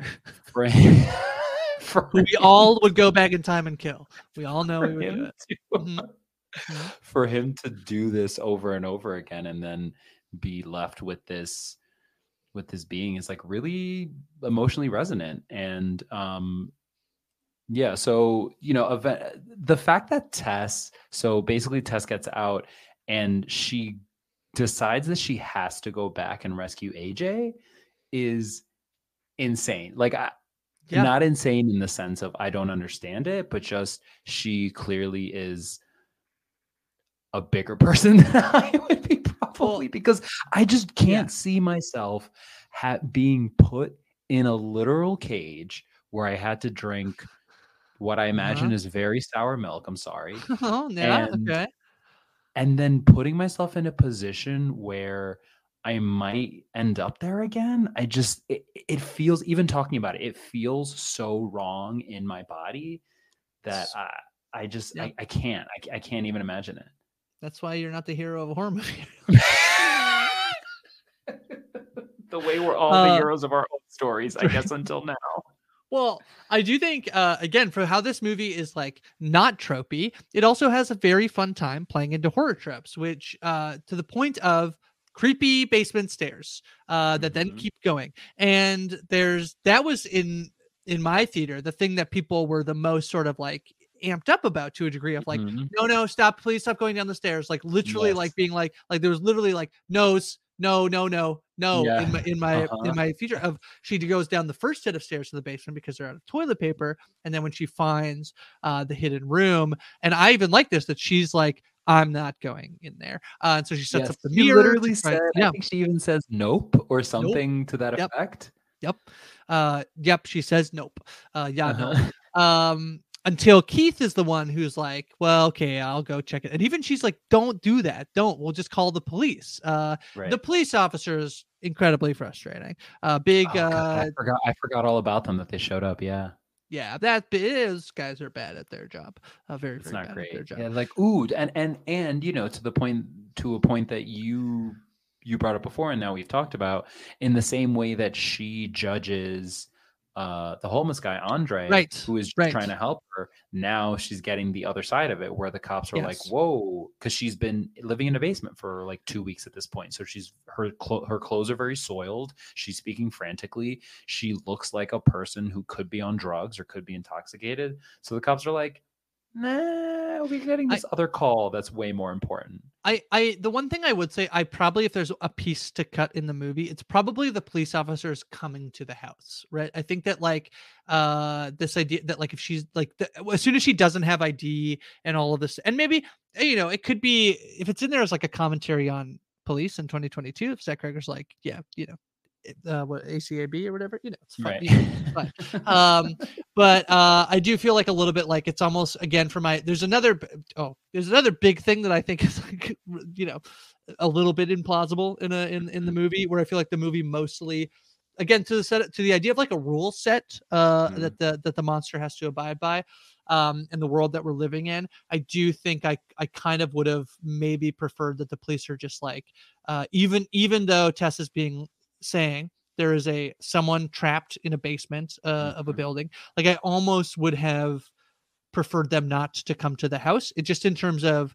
For we all would go back in time and kill. We all know we would do it. For him to do this over and over again and then be left with this being is like really emotionally resonant. And so the fact that Tess gets out and she decides that she has to go back and rescue AJ is insane. Like not insane in the sense of I don't understand it, but just she clearly is a bigger person than I would be probably, because I just can't see myself being put in a literal cage where I had to drink what I imagine is very sour milk. I'm sorry. Oh, yeah. And Okay. and then putting myself in a position where I might end up there again. It feels, even talking about it, it feels so wrong in my body that I just Yep. I can't even imagine it. That's why you're not the hero of a horror movie. The way we're all the heroes of our own stories, I guess, until now. Well, I do think, again, for how this movie is like not tropey, it also has a very fun time playing into horror tropes, which to the point of creepy basement stairs that then keep going. And that was in my theater, the thing that people were the most sort of like amped up about, to a degree of like, no, stop, please stop going down the stairs. Like literally like being like there was literally like no's, no Yeah. in my feature of she goes down the first set of stairs to the basement because they're out of toilet paper, and then when she finds the hidden room, and I even like this, that she's like, I'm not going in there, and so she sets up the She mirror. literally said, I think she even says nope or something to that effect. Yep, she says nope. No. Until Keith is the one who's like, well, okay, I'll go check it. And even she's like, don't do that. We'll just call the police. The police officer is incredibly frustrating. God, I forgot all about them, that they showed up. Yeah. Yeah, that is, guys are bad at their job. Very, it's very not bad great. at their job. Yeah, like, ooh, and you know, to a point that you brought up before, and now we've talked about, in the same way that she judges the homeless guy Andre, who is trying to help her. Now she's getting the other side of it, where the cops are like, whoa, because she's been living in a basement for like 2 weeks at this point, so her clothes are very soiled, she's speaking frantically, she looks like a person who could be on drugs or could be intoxicated. So the cops are like, nah, we're getting this other call that's way more important. The one thing I would say, I probably, if there's a piece to cut in the movie, it's probably the police officers coming to the house, right? I think that like this idea that like if she's like as soon as she doesn't have ID and all of this, and maybe, you know, it could be, if it's in there as like a commentary on police in 2022, if Zach Cregger's like, yeah, you know, what, ACAB or whatever, you know, it's fine. Right. You know, it's fine. But I do feel like a little bit like it's almost, again, for my, there's another big thing that I think is like, you know, a little bit implausible in the movie, where I feel like the movie mostly, again, to the idea of like a rule set that the monster has to abide by, in the world that we're living in. I do think I kind of would have maybe preferred that the police are just like, even though Tess is saying there is someone trapped in a basement of a building, like I almost would have preferred them not to come to the house. It just, in terms of,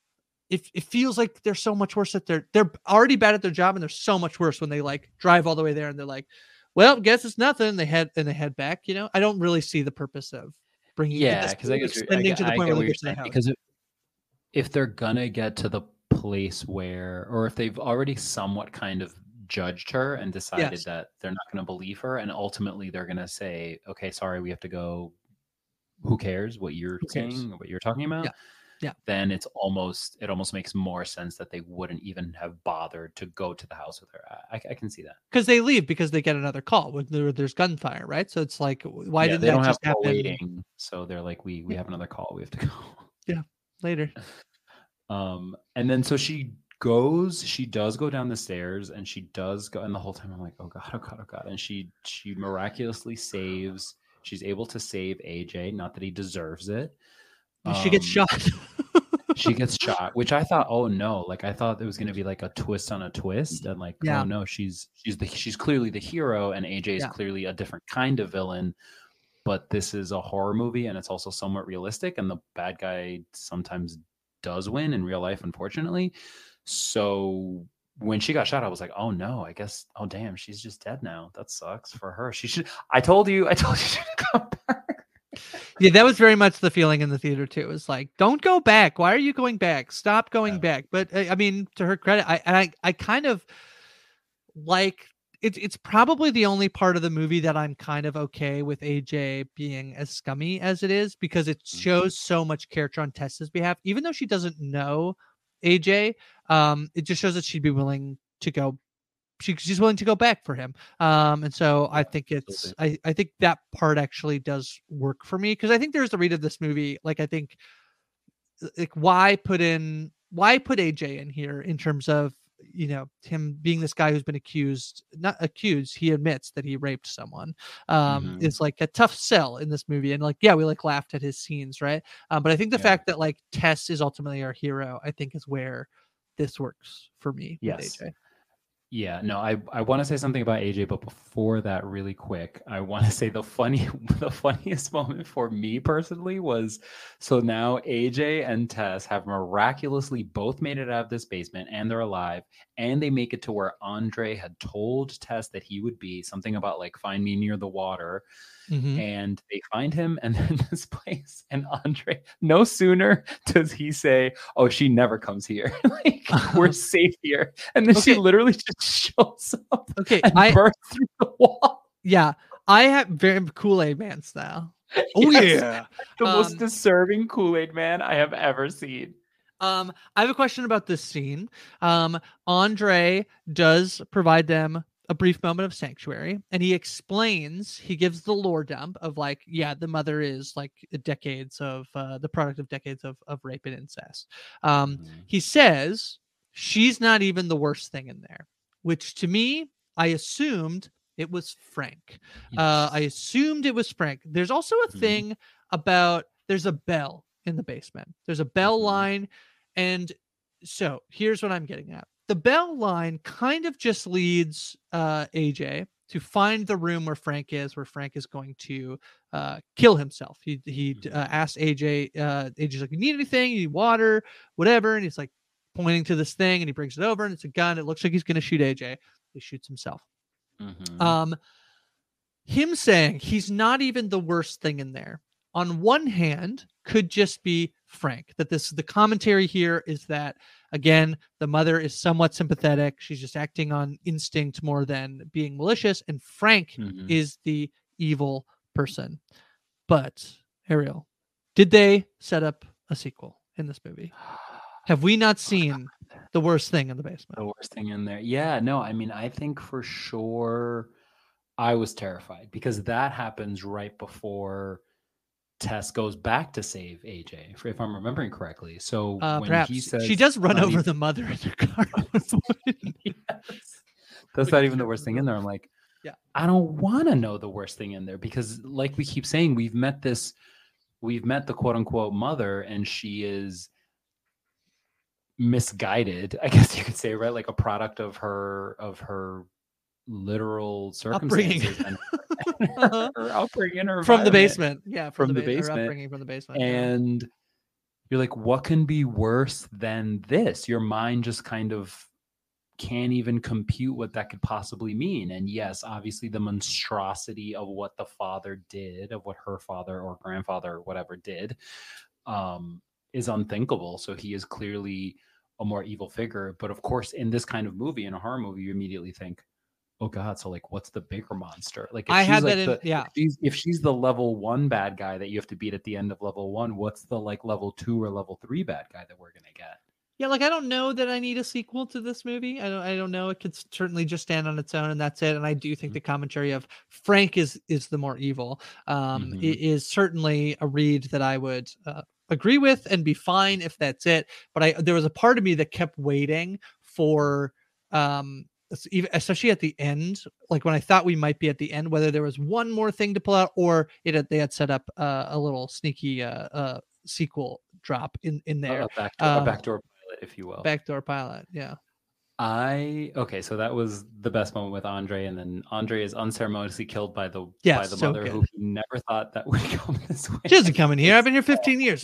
it feels like they're so much worse, that they're already bad at their job, and they're so much worse when they like drive all the way there and they're like, well, guess it's nothing. They head back. You know, I don't really see the purpose of bringing. Because I guess extending to the point where they get to the house. Because if they're gonna get to the place where, or if they've already somewhat kind of judged her and decided that they're not going to believe her, and ultimately they're going to say, okay, sorry, we have to go, who cares what you're saying, what you're talking about, then it almost makes more sense that they wouldn't even have bothered to go to the house with her. I can see that, because they leave because they get another call when there's gunfire, right? So it's like, why didn't they that don't just have happen? waiting, so they're like, we have another call, we have to go later. And then so she does go down the stairs, and she does go, and the whole time I'm like, oh god, and she miraculously she's able to save AJ, not that he deserves it. She gets shot. She gets shot, which I thought, oh no, like I thought there was going to be like a twist on a twist, and like, oh no, she's clearly the hero, and AJ is clearly a different kind of villain. But this is a horror movie, and it's also somewhat realistic, and the bad guy sometimes does win in real life, unfortunately. So when she got shot, I was like, oh no, I guess, oh damn, she's just dead now. That sucks for her. I told you she should come back. Yeah, that was very much the feeling in the theater too. It was like, don't go back. Why are you going back? Stop going back. But I mean, to her credit, I kind of like it's probably the only part of the movie that I'm kind of okay with AJ being as scummy as it is, because it shows so much character on Tessa's behalf, even though she doesn't know AJ. It just shows that she'd be willing to go she's willing to go back for him. And so I think it's I think that part actually does work for me, because I think there's the read of this movie. Like, I think, like, why put AJ in here in terms of, you know, him being this guy who's been not accused, he admits that he raped someone, is like a tough sell in this movie. And like, yeah, we like laughed at his scenes, right? But I think the fact that like Tess is ultimately our hero, I think is where this works for me with AJ. Yeah, no, I want to say something about AJ, but before that, really quick, I want to say the funniest moment for me personally was, so now AJ and Tess have miraculously both made it out of this basement and they're alive, and they make it to where Andre had told Tess that he would be, something about like find me near the water. And they find him, and then this place, and Andre, no sooner does he say, "Oh, she never comes here. Like, we're safe here," and then she literally just shows up. And bursts through the wall. Yeah, I have very Kool-Aid Man style. Oh yeah, the most deserving Kool-Aid Man I have ever seen. I have a question about this scene. Andre does provide them a brief moment of sanctuary, and he gives the lore dump of like, yeah, the mother is like decades of the product of decades of rape and incest. He says she's not even the worst thing in there, which to me, I assumed it was Frank. There's also a thing about, there's a bell in the basement. There's a bell line. And so here's what I'm getting at. The bell line kind of just leads AJ to find the room where Frank is going to kill himself. He asked AJ, AJ's like, "You need anything? You need water, whatever?" And he's like pointing to this thing, and he brings it over, and it's a gun. It looks like he's going to shoot AJ. He shoots himself. Him saying he's not even the worst thing in there, on one hand, could just be Frank. That the commentary here is that, again, the mother is somewhat sympathetic. She's just acting on instinct more than being malicious. And Frank is the evil person. But, Ariel, did they set up a sequel in this movie? Have we not seen the worst thing in the basement? The worst thing in there. Yeah, no, I mean, I think for sure I was terrified, because that happens right before Tess goes back to save AJ, if I'm remembering correctly. So when perhaps he says she does run over the mother in her car. Yes. That's not even the worst thing in there. I'm like, yeah, I don't want to know the worst thing in there, because like we keep saying, we've met the quote unquote mother, and she is misguided, I guess you could say, right? Like a product of her literal circumstances and her upbringing, her from the basement. From the basement. Her upbringing from the basement. And you're like, what can be worse than this? Your mind just kind of can't even compute what that could possibly mean. And yes, obviously the monstrosity of what the father did, of what her father or grandfather or whatever did, is unthinkable. So he is clearly a more evil figure. But of course, in this kind of movie, in a horror movie, you immediately think, oh God, so like, what's the bigger monster? Like, if she's the level 1 bad guy that you have to beat at the end of level 1, what's the like level 2 or level 3 bad guy that we're gonna get? Yeah, like I don't know that I need a sequel to this movie. I don't know. It could certainly just stand on its own, and that's it. And I do think the commentary of Frank is the more evil. It is certainly a read that I would agree with and be fine if that's it. But there was a part of me that kept waiting for especially at the end, like when I thought we might be at the end, whether there was one more thing to pull out, or they had set up a little sneaky sequel drop in there. A backdoor pilot, if you will. Backdoor pilot, yeah. So that was the best moment with Andre, and then Andre is unceremoniously killed by the mother, who he never thought that would come this way. She doesn't come in here. I've been here 15 years.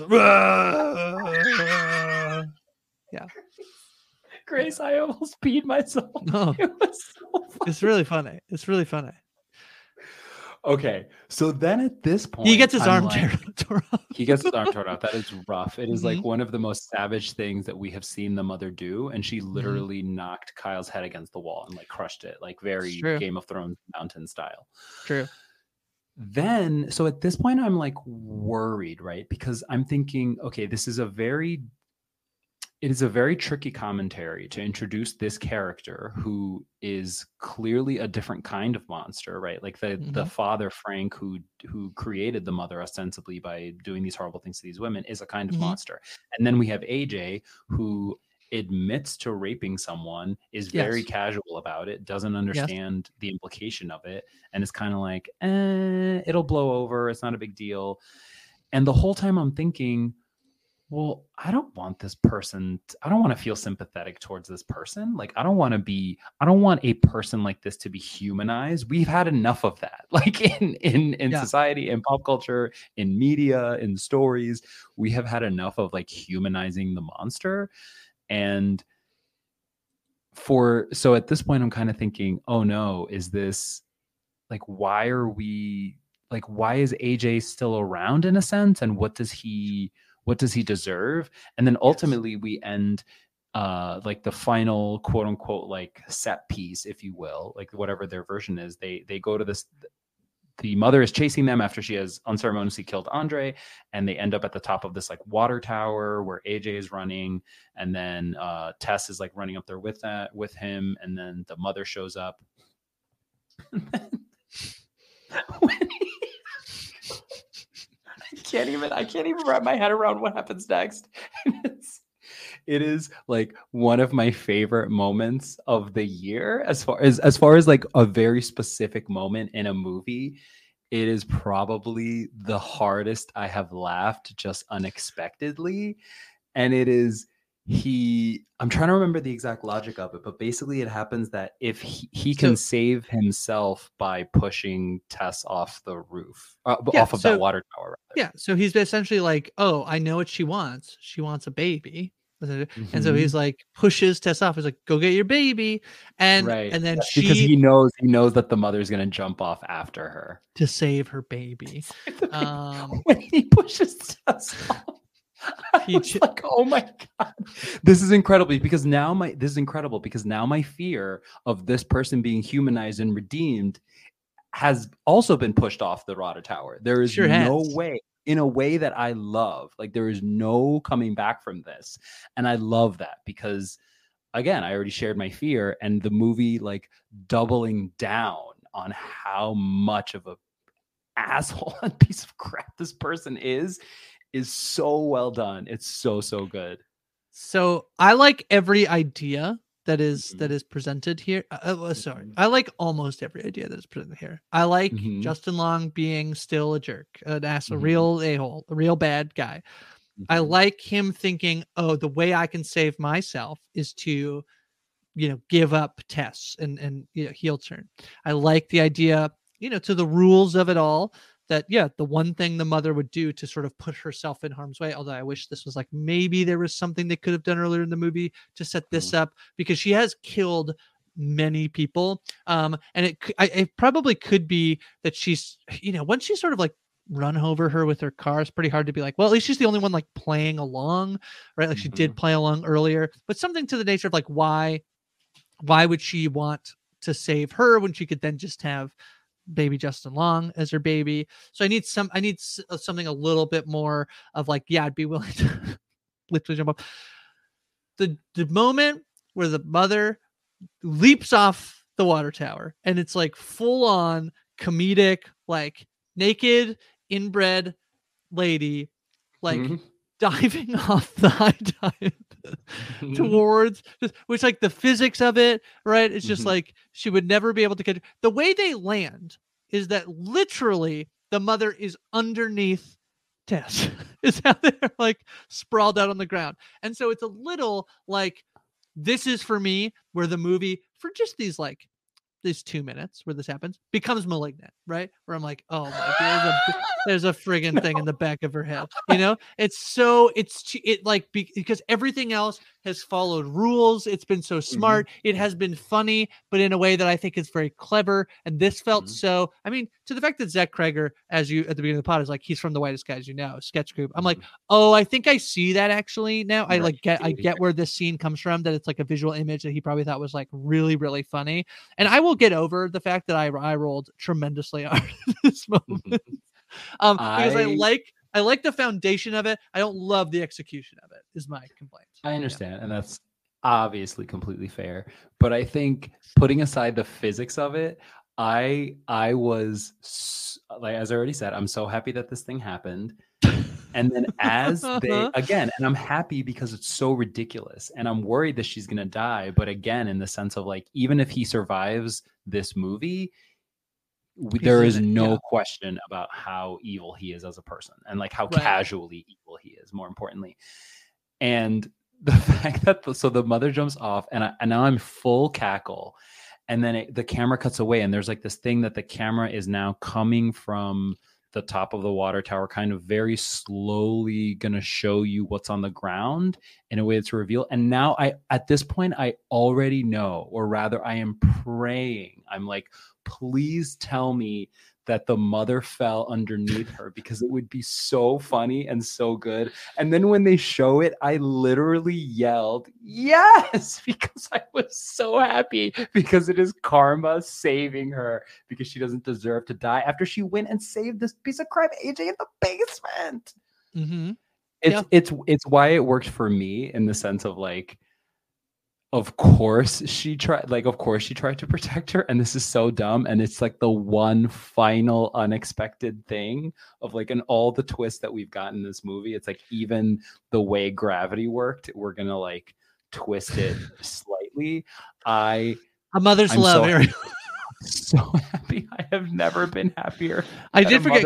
Yeah. Grace, I almost peed myself. No. It was so funny. It's really funny. It's really funny. Okay, so then at this point, he gets his arm torn off. He gets his arm torn off. That is rough. It is like one of the most savage things that we have seen the mother do, and she literally knocked Kyle's head against the wall and like crushed it, like very Game of Thrones mountain style. True. Then, so at this point, I'm like worried, right? Because I'm thinking, okay, this is a very it is a very tricky commentary to introduce this character who is clearly a different kind of monster, right? Like the father, Frank, who created the mother ostensibly by doing these horrible things to these women, is a kind of monster. And then we have AJ, who admits to raping someone, is very casual about it, doesn't understand the implication of it, and is kind of like, it'll blow over, it's not a big deal. And the whole time I'm thinking, well, I don't want this person. I don't want to feel sympathetic towards this person. Like, I don't want a person like this to be humanized. We've had enough of that. Like in society, in pop culture, in media, in stories, we have had enough of like humanizing the monster. And so at this point, I'm kind of thinking, oh no, is this like, why is AJ still around in a sense? And what does he deserve? And then ultimately we end like the final quote unquote like set piece, if you will, like whatever their version is. They go to this, the mother is chasing them after she has unceremoniously killed Andre, and they end up at the top of this like water tower where AJ is running, and then Tess is like running up there with him, and then the mother shows up. I can't even wrap my head around what happens next. It is like one of my favorite moments of the year, as far as like a very specific moment in a movie. It is probably the hardest I have laughed just unexpectedly. And it is I'm trying to remember the exact logic of it, but basically it happens that if he can save himself by pushing Tess off the roof, off of that water tower. Rather. Yeah. So he's essentially like, oh, I know what she wants. She wants a baby. And so he's like, pushes Tess off. He's like, go get your baby. And then because he knows that the mother's going to jump off after her to save her baby. When he pushes Tess off. Like, oh my god, this is incredible because now my fear of this person being humanized and redeemed has also been pushed off the water tower. There is no way, in a way that I love, like there is no coming back from this. And I love that because, again, I already shared my fear, and the movie like doubling down on how much of a asshole and piece of crap this person is so well done. It's so good. So I like every idea that is presented here. I like almost every idea that is presented here. I like Justin Long being still a jerk, an ass, a real a-hole, a real bad guy. I like him thinking, oh, the way I can save myself is to, give up Tess and heel turn. I like the idea, to the rules of it all, that, the one thing the mother would do to sort of put herself in harm's way, although I wish this was like, maybe there was something they could have done earlier in the movie to set this up, because she has killed many people. And it probably could be that she's, once she sort of like run over her with her car, it's pretty hard to be like, well, at least she's the only one like playing along, right? Like she did play along earlier, but something to the nature of like, why would she want to save her when she could then just have baby Justin Long as her baby? So I need something a little bit more of like, I'd be willing to literally jump up. The moment where the mother leaps off the water tower, and it's like full on comedic, like naked inbred lady, like diving off the high dive towards, which like the physics of it, right? It's just like she would never be able to catch. The way they land is that literally the mother is underneath Tess. Is how they're like sprawled out on the ground. And so it's a little like, this is for me where the movie, for just these 2 minutes where this happens, becomes Malignant, right? Where I'm like, oh my god, there's a friggin' thing in the back of her head. Because everything else has followed rules. It's been so smart. It has been funny, but in a way that I think is very clever. And this felt so, to the fact that Zach Kreger, as you at the beginning of the pod, is like, he's from The Whitest Guys sketch group. I'm like, oh, I think I see that actually now. I get where this scene comes from, that it's like a visual image that he probably thought was like really, really funny. And I will get over the fact that I rolled tremendously hard at this moment. Because I like I like the foundation of it. I don't love the execution of it. Is my complaint. I understand, and that's obviously completely fair. But I think putting aside the physics of it, I was like, as I already said, I'm so happy that this thing happened. And then as they again, and I'm happy because it's so ridiculous, and I'm worried that she's gonna die. But again, in the sense of like, even if he survives this movie, there is no question about how evil he is as a person, and like how casually evil he is, more importantly. And the fact that the mother jumps off, and now I'm full cackle, and then the camera cuts away, and there's like this thing that the camera is now coming from the top of the water tower, kind of very slowly gonna show you what's on the ground in a way that's a reveal. And now at this point, I already know, or rather I am praying. I'm like, please tell me that the mother fell underneath her, because it would be so funny and so good. And then when they show it, I literally yelled, yes, because I was so happy, because it is karma saving her, because she doesn't deserve to die after she went and saved this piece of crap AJ in the basement. Mm-hmm. It's why it worked for me, in the sense of like, of course she tried to protect her, and this is so dumb, and it's like the one final unexpected thing of like, in all the twists that we've gotten in this movie, it's like, even the way gravity worked, we're gonna like twist it slightly. A mother's love, Ariel. So happy. I have never been happier. I did forget,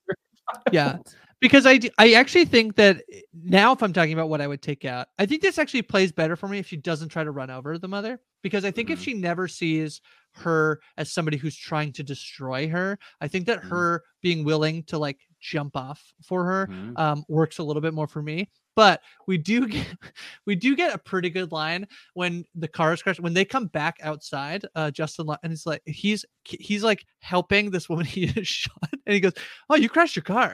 yeah, because I actually think that now, if I'm talking about what I would take out, I think this actually plays better for me if she doesn't try to run over the mother. Because I think if she never sees her as somebody who's trying to destroy her, I think that her being willing to like jump off for her works a little bit more for me. But we do get a pretty good line when the car is crashed. When they come back outside, Justin, and it's like he's like helping this woman he is shot, and he goes, "Oh, you crashed your car."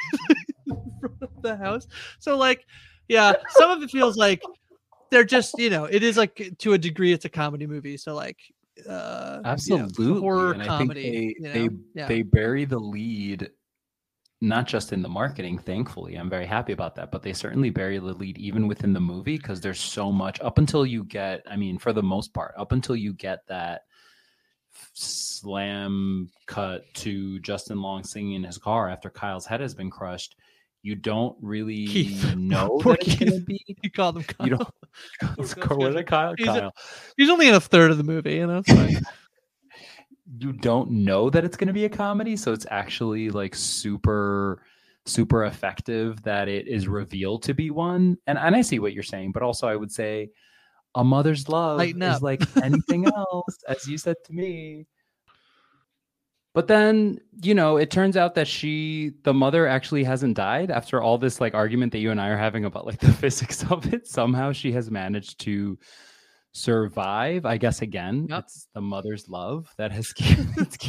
From the house. So like, yeah, some of it feels like they're just, it is like, to a degree, it's a comedy movie. So like, absolutely, horror and comedy. I think they bury the lead, not just in the marketing. Thankfully, I'm very happy about that, but they certainly bury the lead even within the movie, because there's so much up until you get, I mean, for the most part, up until you get that slam cut to Justin Long singing in his car after Kyle's head has been crushed. You don't really know that it's going to be. You call them Kyle. You don't. What did Kyle? He's only in a third of the movie, It's fine. You don't know that it's going to be a comedy, so it's actually like super, super effective that it is revealed to be one. And I see what you're saying, but also I would say a mother's love is like anything else, as you said to me. But then, it turns out that the mother actually hasn't died after all this like argument that you and I are having about like the physics of it. Somehow she has managed to survive. I guess again, it's the mother's love that has keeping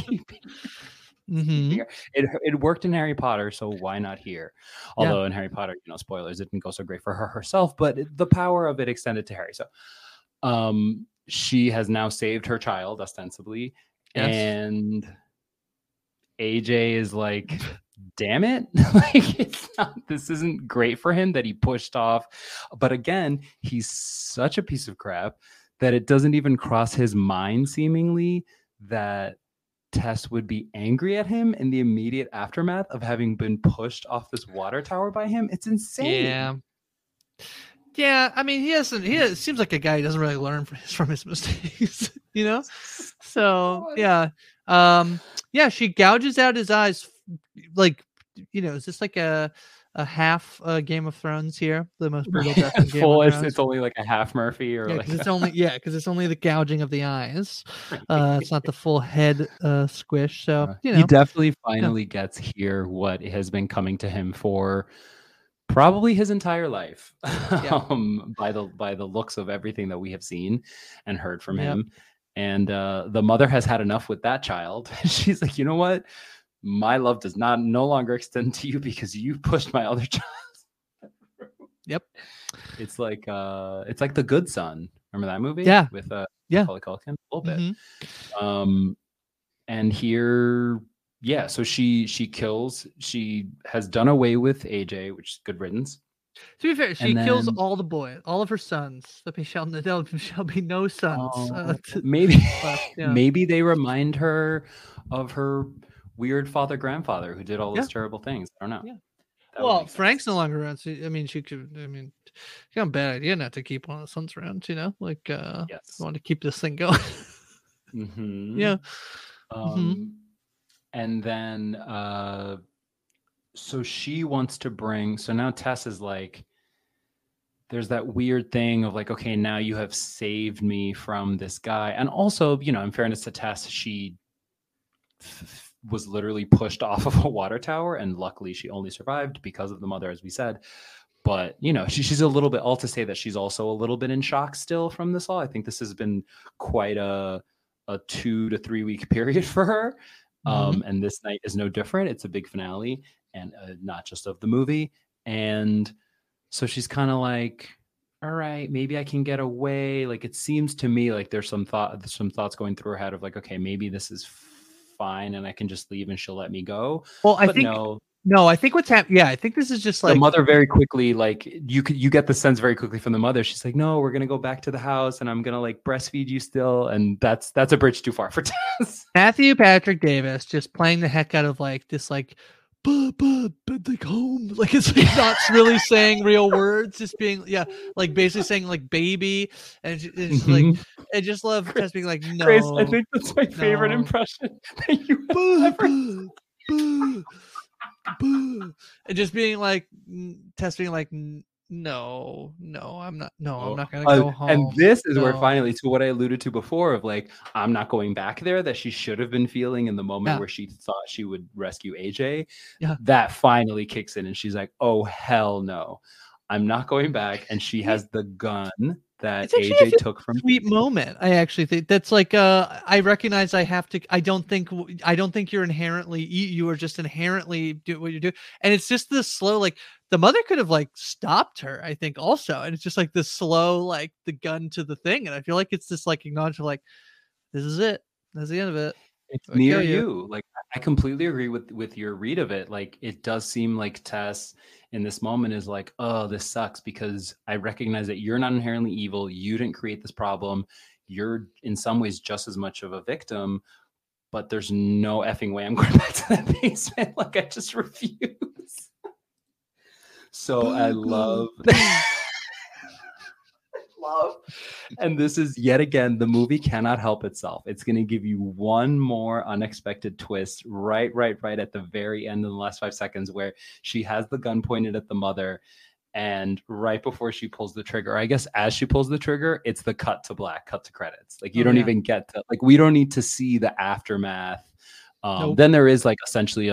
her. It worked in Harry Potter, so why not here? Although in Harry Potter, spoilers, it didn't go so great for her herself, but the power of it extended to Harry. So she has now saved her child, ostensibly, and AJ is like, damn it, like this isn't great for him that he pushed off. But again, he's such a piece of crap that it doesn't even cross his mind, seemingly, that Tess would be angry at him in the immediate aftermath of having been pushed off this water tower by him. It's insane. Yeah, I mean, he seems like a guy who doesn't really learn from his mistakes, So she gouges out his eyes, like, is this like a half Game of Thrones here? The most brutal death in Game of Thrones. It's only like a half Murphy, or like because it's only the gouging of the eyes. It's not the full head squish. So he definitely finally gets here what has been coming to him for probably his entire life, by the looks of everything that we have seen and heard from him. And the mother has had enough with that child. She's like, you know what? My love does no longer extend to you because you pushed my other child. Yep. It's like The Good Son. Remember that movie? Yeah. With Macaulay Culkin, a little bit. And here, yeah, so she kills. She has done away with AJ, which is good riddance. To be fair, she And kills then- all the boys, all of her sons. There shall be no sons. Maybe but, yeah. maybe they remind her of her weird father grandfather who did all those Yeah. terrible things. I don't know. Yeah. That would Well, make sense. Frank's no longer around. So, I mean, she could. I mean, it's kind of a bad idea not to keep one of the sons around. You know, like Yes. I want to keep this thing going. Mhm. Yeah. And then so she wants to bring, so now Tess is like, there's that weird thing of like, okay, now you have saved me from this guy. And also, you know, in fairness to Tess, she was literally pushed off of a water tower, and luckily she only survived because of the mother, as we said. But you know, she's a little bit, all to say that she's also a little bit in shock still from this all. I think this has been quite a 2 to 3 week period for her. And this night is no different. It's a big finale, and not just of the movie. And so she's kind of like, all right, maybe I can get away. Like, it seems to me like there's some thoughts going through her head of like, okay, maybe this is fine and I can just leave and she'll let me go. Well, I But think no, I think what's happening. Yeah, I think this is just like the mother very quickly, like you get the sense very quickly from the mother. She's like, no, we're gonna go back to the house and I'm gonna like breastfeed you still. And that's a bridge too far for Tess. Matthew Patrick Davis just playing the heck out of like this like like home, like it's like not really saying real words, just being like basically saying like baby, and it's like I just love Tess being like no. Grace, I think that's my favorite impression that you ever. And just being like Tess being like no, I'm not gonna go home. And this is where No. finally, to what I alluded to before of like, I'm not going back there, that she should have been feeling in the moment where she thought she would rescue AJ. Yeah. That finally kicks in and she's like, oh hell no, I'm not going back. And she has the gun that It's actually AJ a took from sweet moment. I actually think that's like I recognize I have to. I don't think you're inherently. You are just inherently do what you do, and it's just this slow like. The mother could have like stopped her, I think, also, and it's just like this slow, like the gun to the thing, and I feel like it's this like acknowledge like, this is it, that's the end of it. It's I'll near kill you. Like, I completely agree with your read of it. Like, it does seem like Tess in this moment is like, oh, this sucks because I recognize that you're not inherently evil. You didn't create this problem. You're in some ways just as much of a victim, but there's no effing way I'm going back to that basement. Like, I just refuse. So I love, and this is yet again, the movie cannot help itself. It's going to give you one more unexpected twist right at the very end in the last 5 seconds where she has the gun pointed at the mother. And right before she pulls the trigger, I guess as she pulls the trigger, it's the cut to black, cut to credits. Like you don't even get to, like, we don't need to see the aftermath. Nope. Then there is like essentially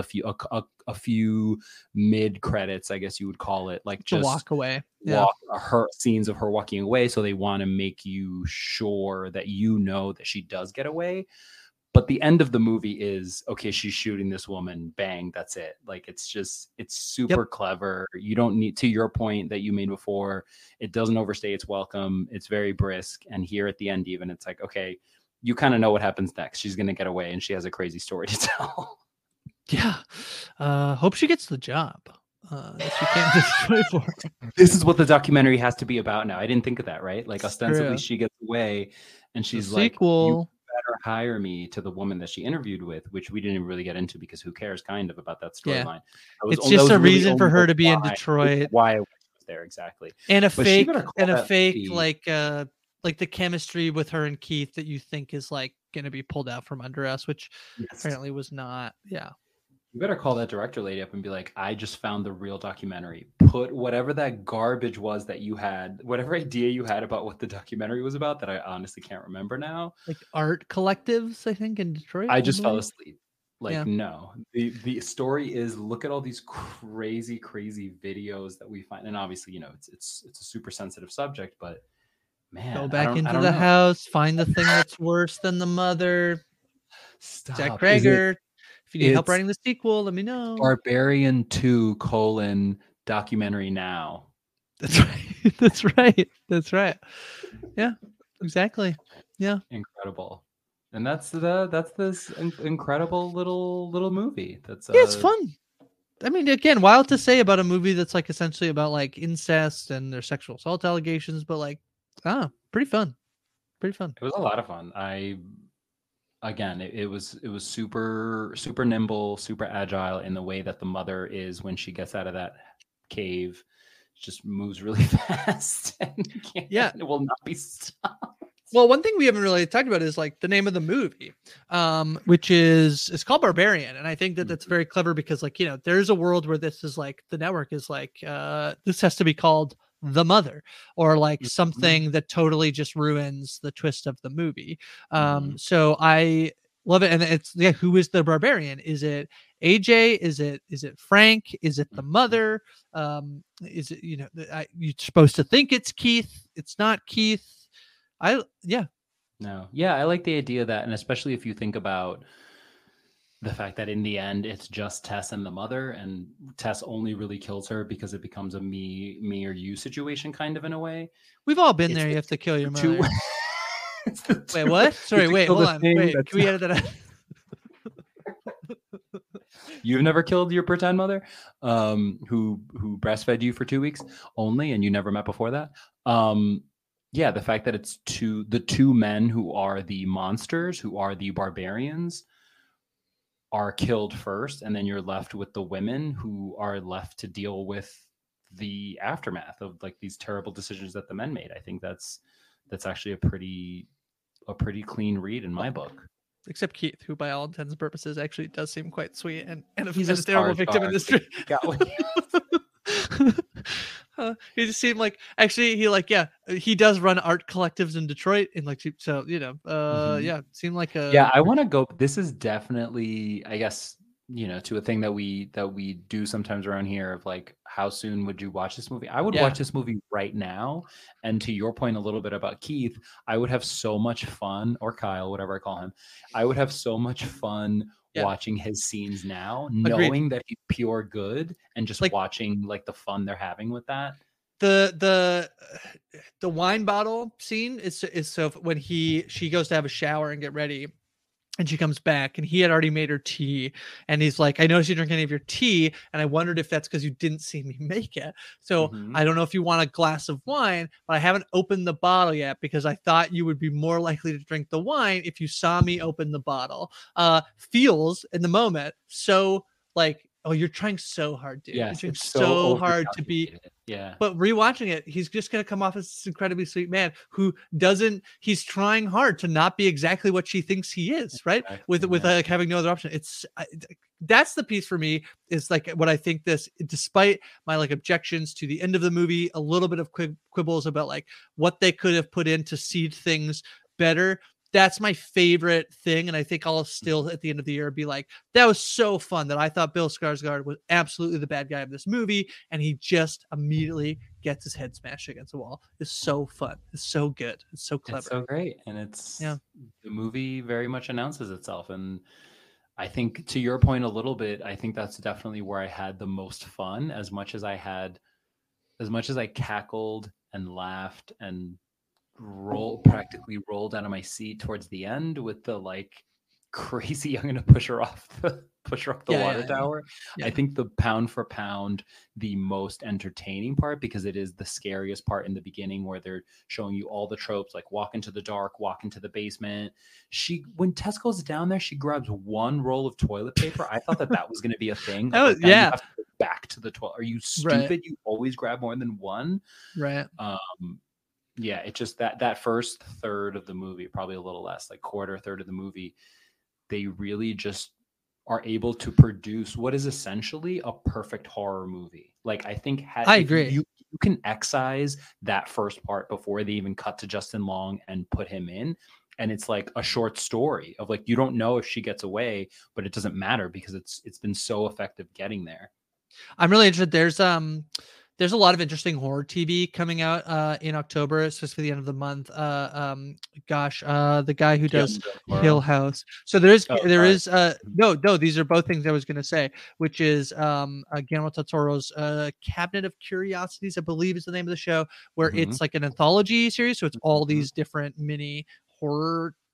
a few mid credits, I guess you would call it, like To just walk away. her scenes of her walking away. So they want to make you sure that you know that she does get away. But the end of the movie is, okay, she's shooting this woman, bang, that's it. Like it's super clever. You don't need, to your point that you made before, it doesn't overstay its welcome. It's very brisk. And here at the end, even it's like, okay, you kind of know what happens next. She's going to get away and she has a crazy story to tell. Yeah. Hope she gets the job. She can't just wait for it. This is what the documentary has to be about now. I didn't think of that, right? Like ostensibly true. she gets away and she's The like, sequel. you better hire me, to the woman that she interviewed with, which we didn't really get into because who cares kind of about that Yeah. storyline. It's just a reason for her to be in Detroit. Why I was there, exactly. And a But she fake better call that fee. like the chemistry with her and Keith that you think is like going to be pulled out from under us, which apparently was not. Yeah. You better call that director lady up and be like, I just found the real documentary. Put whatever that garbage was that you had, whatever idea you had about what the documentary was about that I honestly can't remember now. Like art collectives, I think, in Detroit. I just fell believe. asleep. Like, Yeah. no. The story is, look at all these crazy videos that we find. And obviously, you know, it's a super sensitive subject, but man. Go I back don't into know. the house, find the thing that's worse than the mother. Stop. Jack Is it Krager. If you need help it's writing the sequel, let me know. Barbarian 2 documentary now? That's right. That's right. That's right. Yeah, exactly. Yeah. Incredible. And that's this incredible little movie. That's Yeah, it's fun. I mean, again, wild to say about a movie that's like essentially about like incest and their sexual assault allegations, but like, pretty fun. Pretty fun. It was a lot of fun. It was super nimble, super agile in the way that the mother is when she gets out of that cave. Just moves really fast. And it will not be stopped. Well, one thing we haven't really talked about is like the name of the movie, which it's called Barbarian. And I think that that's very clever because like, there's a world where this is like, the network is like, this has to be called The Mother or like something that totally just ruins the twist of the movie. So I love it. And it's, who is the barbarian? Is it AJ? Is it Frank? Is it the mother? Is it, you're supposed to think it's Keith. It's not Keith. I like the idea that, and especially if you think about the fact that in the end it's just Tess and the mother, and Tess only really kills her because it becomes a me or you situation, kind of, in a way. We've all been there. You have to kill your mother. Wait, what? Sorry, wait, hold on. Wait, can we edit that out? You've never killed your pretend mother, who breastfed you for 2 weeks only, and you never met before that. The fact that it's the two men who are the monsters, who are the barbarians, are killed first, and then you're left with the women who are left to deal with the aftermath of like these terrible decisions that the men made. I think that's actually a pretty clean read in my book. Except Keith, who by all intents and purposes actually does seem quite sweet and he's a terrible victim in this. He just seemed like, actually he does run art collectives in Detroit, and like, so seemed like I want to go. This is definitely, I guess, to a thing that we do sometimes around here of like, how soon would you watch this movie? I would watch this movie right now. And to your point a little bit about Keith, I would have so much fun, or Kyle, whatever I call him, I would have so much fun watching his scenes now, knowing that he's pure good, and just watching like the fun they're having with that. The wine bottle scene is so when she goes to have a shower and get ready, and she comes back and he had already made her tea, and he's like, I noticed you didn't drink any of your tea, and I wondered if that's because you didn't see me make it. So I don't know if you want a glass of wine, but I haven't opened the bottle yet because I thought you would be more likely to drink the wine if you saw me open the bottle. Feels in the moment so like, oh, you're trying so hard, dude. Yes, you're trying so hard to be. Yeah. But rewatching it, he's just going to come off as this incredibly sweet man who he's trying hard to not be exactly what she thinks he is, right? With like having no other option. That's the piece for me, is like what I think this, despite my like objections to the end of the movie, a little bit of quibbles about like what they could have put in to seed things better. That's my favorite thing. And I think I'll still at the end of the year be like, that was so fun that I thought Bill Skarsgård was absolutely the bad guy of this movie. And he just immediately gets his head smashed against the wall. It's so fun. It's so good. It's so clever. It's so great. And the movie very much announces itself. And I think, to your point a little bit, I think that's definitely where I had the most fun, as much as I cackled and laughed and practically rolled out of my seat towards the end with the like crazy, I'm gonna push her off the water tower. I think the pound for pound, the most entertaining part, because it is the scariest part in the beginning, where they're showing you all the tropes, like walk into the dark, walk into the basement. When Tess goes down there, she grabs one roll of toilet paper. I thought that was going to be a thing. You have to go back to the toilet. Are you stupid? Right. You always grab more than one. Right. It's just that first third of the movie, probably a little less, like third of the movie, they really just are able to produce what is essentially a perfect horror movie. Like, I think I agree. You can excise that first part before they even cut to Justin Long and put him in, and it's like a short story of like, you don't know if she gets away, but it doesn't matter because it's been so effective getting there. I'm really interested. There's a lot of interesting horror TV coming out in October, especially for the end of the month. The guy who does Hill House. So these are both things I was going to say, which is Guillermo del Toro's Cabinet of Curiosities, I believe is the name of the show, where it's like an anthology series. So it's all these different mini horror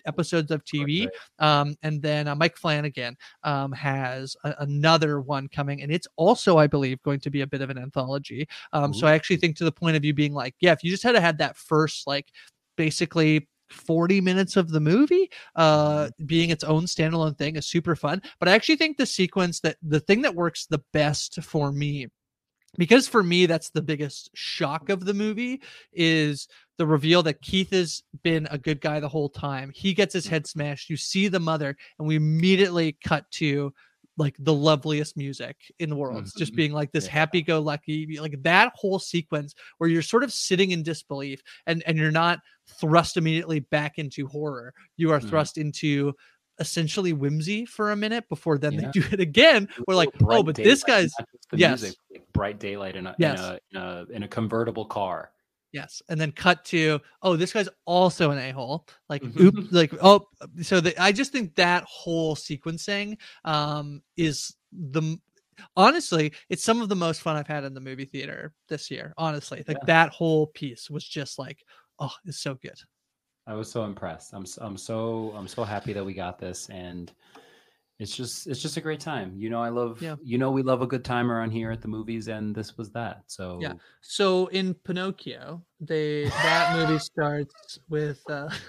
episodes of TV. Right. And then Mike Flanagan has another one coming, and it's also, I believe, going to be a bit of an anthology. So I actually think, to the point of you being like, yeah, if you just had that first, like, basically 40 minutes of the movie being its own standalone thing is super fun. But I actually think the sequence, that the thing that works the best for me, because for me that's the biggest shock of the movie, is the reveal that Keith has been a good guy the whole time. He gets his head smashed, you see the mother, and we immediately cut to like the loveliest music in the world. It's just being like this happy-go-lucky, like that whole sequence where you're sort of sitting in disbelief, and you're not thrust immediately back into horror. You are thrust into essentially whimsy for a minute before then they do it again. We're like, oh, but this guy's music, bright daylight in a convertible car. Yes, and then cut to, oh, this guy's also an a-hole. Like, oops, like, oh, so I just think that whole sequencing is honestly, it's some of the most fun I've had in the movie theater this year. Honestly, like that whole piece was just like, oh, it's so good. I was so impressed. I'm so happy that we got this, and it's just a great time. You know, we love a good time around here at the movies, and this was that. So yeah. So in Pinocchio, that movie starts with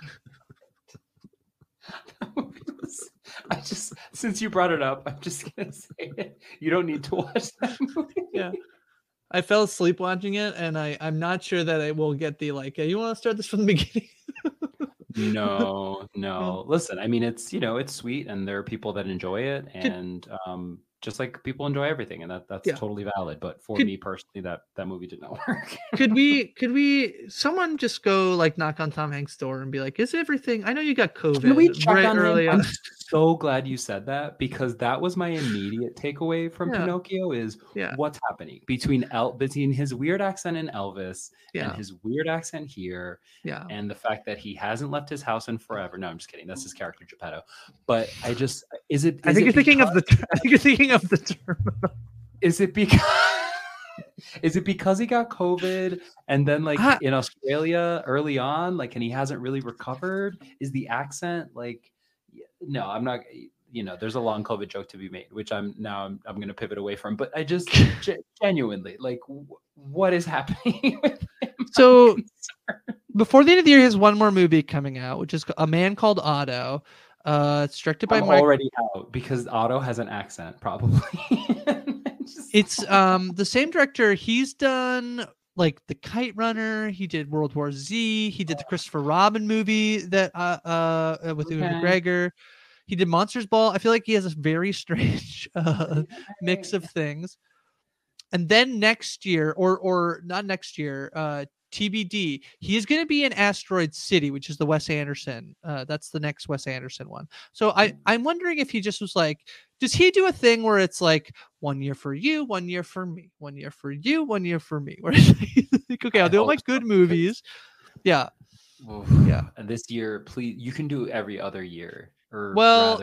since you brought it up, I'm just gonna say it. You don't need to watch that movie. Yeah. I fell asleep watching it, and I'm not sure that I will get the like, you want to start this from the beginning? No. Listen, I mean, it's sweet, and there are people that enjoy it, and just like people enjoy everything, and that's totally valid. But for me personally, that movie did not work. Could we someone just go like knock on Tom Hanks' door and be like, is everything? I know you got COVID. Can we check on early on? I'm so glad you said that, because that was my immediate takeaway from Pinocchio is what's happening between his weird accent in Elvis and his weird accent here, and the fact that he hasn't left his house in forever. No, I'm just kidding. That's his character Geppetto. But I think you're thinking of the term. Is it because he got COVID and then like in Australia early on, like, and he hasn't really recovered? Is the accent like? No, I'm not. There's a long COVID joke to be made, which I'm going to pivot away from. But I just genuinely like, what is happening with him? So before the end of the year, he has one more movie coming out, which is A Man Called Otto. It's directed by Mike. Already out because Otto has an accent, probably. It's the same director. He's done like The Kite Runner. He did World War Z. He did the Christopher Robin movie that with Ewan McGregor. He did Monsters Ball. I feel like he has a very strange mix of things. And then next year, or not next year, TBD, he is going to be in Asteroid City, which is the Wes Anderson. That's the next Wes Anderson one. So I'm wondering if he just was like, does he do a thing where it's like 1 year for you, 1 year for me, 1 year for you, 1 year for me? Where like, okay, I'll do all my good movies. Yeah. Oof. Yeah. And this year, please, you can do every other year. Or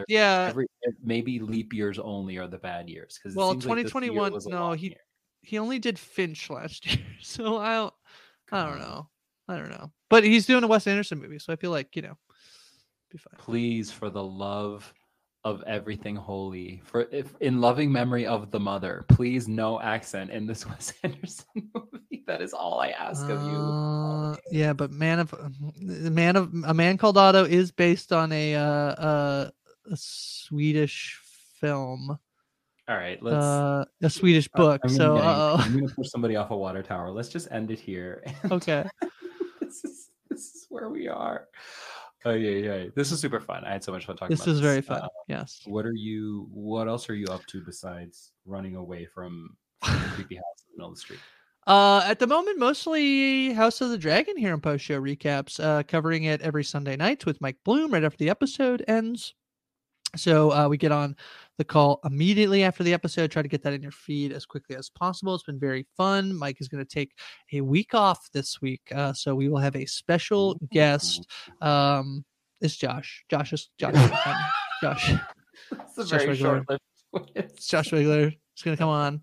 maybe leap years only are the bad years. Because 2021, no, he only did Finch last year. So I don't know. But he's doing a Wes Anderson movie, so I feel like, be fine. Please, for the love of everything holy, in loving memory of the mother, please, no accent in this Wes Anderson movie. That is all I ask of you. Yeah, but A Man Called Otto is based on a Swedish film. All right, let's a Swedish book. I'm gonna push somebody off a water tower. Let's just end it here. Okay. This is where we are. Oh yeah. This is super fun. I had so much fun talking about this. This was very fun. Yes. What else are you up to besides running away from the creepy house in the middle of the street? At the moment, mostly House of the Dragon here on Post Show Recaps, covering it every Sunday night with Mike Bloom right after the episode ends. So we get on the call immediately after the episode, try to get that in your feed as quickly as possible. It's been very fun. Mike is going to take a week off this week. So we will have a special guest. It's Josh. Josh. It's a very short-lived twist. It's Josh Wigler. He's going to come on.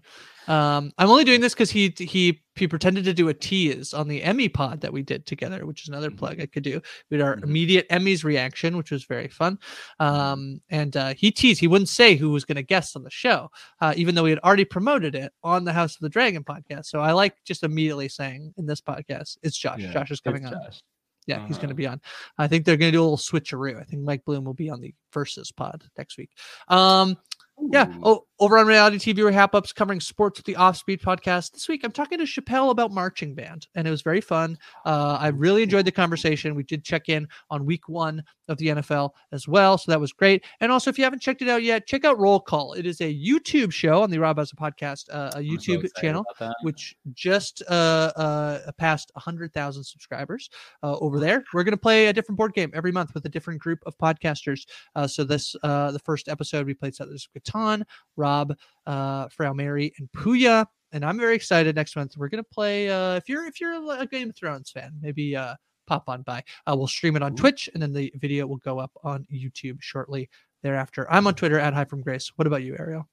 I'm only doing this because he pretended to do a tease on the Emmy pod that we did together, which is another plug I could do. We did our immediate Emmys reaction, which was very fun. And he teased, he wouldn't say who was going to guest on the show, even though we had already promoted it on the House of the Dragon podcast. So I like just immediately saying in this podcast, it's Josh. Yeah, Josh is coming on. Josh. Yeah, he's going to be on. I think they're going to do a little switcheroo. I think Mike Bloom will be on the Versus pod next week. Yeah. Oh, over on Reality TV, Wrap Ups covering sports with the Offspeed podcast. This week, I'm talking to Chappelle about marching band, and it was very fun. I really enjoyed the conversation. We did check in on week 1 of the NFL as well, so that was great. And also, if you haven't checked it out yet, check out Roll Call. It is a YouTube show on the Rob Buzzer podcast, a YouTube channel, which just passed 100,000 subscribers over there. We're going to play a different board game every month with a different group of podcasters. So this, the first episode, we played Settlers of Catan, Rob, Frau Mary, and Puya. And I'm very excited. Next month we're gonna play. If you're a Game of Thrones fan, maybe pop on by. We'll stream it on Twitch, and then the video will go up on YouTube shortly thereafter. I'm on Twitter at Hi from Grace. What about you, Ariel?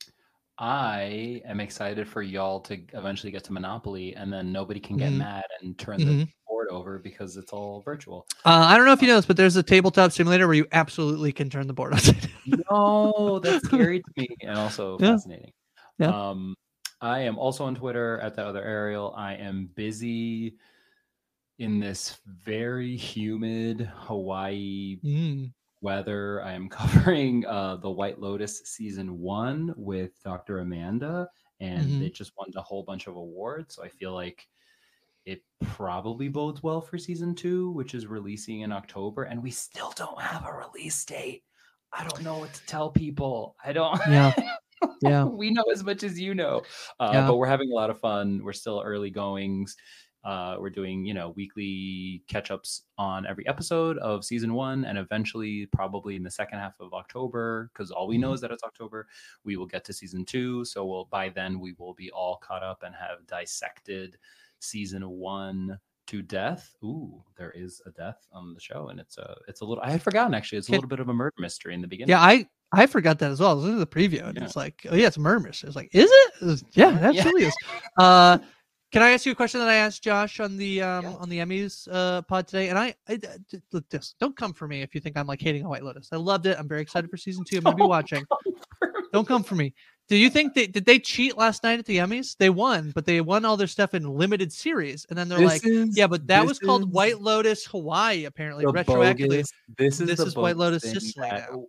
I am excited for y'all to eventually get to Monopoly, and then nobody can get mad and turn the board over because it's all virtual. I don't know if you know this, but there's a tabletop simulator where you absolutely can turn the board upside down. No, that's scary to me, and also fascinating. Yeah. I am also on Twitter at that other Ariel. I am busy in this very humid Hawaii weather. I am covering the White Lotus season 1 with Dr. Amanda, and it just won a whole bunch of awards. So I feel like it probably bodes well for season 2, which is releasing in October, and we still don't have a release date. I don't know what to tell people. I don't. Yeah. We know as much as you know, but we're having a lot of fun. We're still early goings. We're doing, weekly catch-ups on every episode of season 1, and eventually probably in the second half of October, because all we know is that it's October, we will get to season 2. So by then we will be all caught up and have dissected season 1 to death. Ooh, there is a death on the show, and it's a little, I had forgotten actually, it's a little bit of a murder mystery in the beginning. Yeah, I forgot that as well. I was looking at the preview, and it's like, oh yeah, it's a murder mystery. It's like, is it? Yeah, it absolutely is. Can I ask you a question that I asked Josh on the Emmys pod today? And I look, this, don't come for me if you think I'm like hating on White Lotus. I loved it. I'm very excited for season 2. I'm gonna be watching. Don't come for me. Do you think did they cheat last night at the Emmys? They won, but they won all their stuff in limited series, and then they're but that was called White Lotus Hawaii, apparently retroactively. This is White Lotus Sicily now.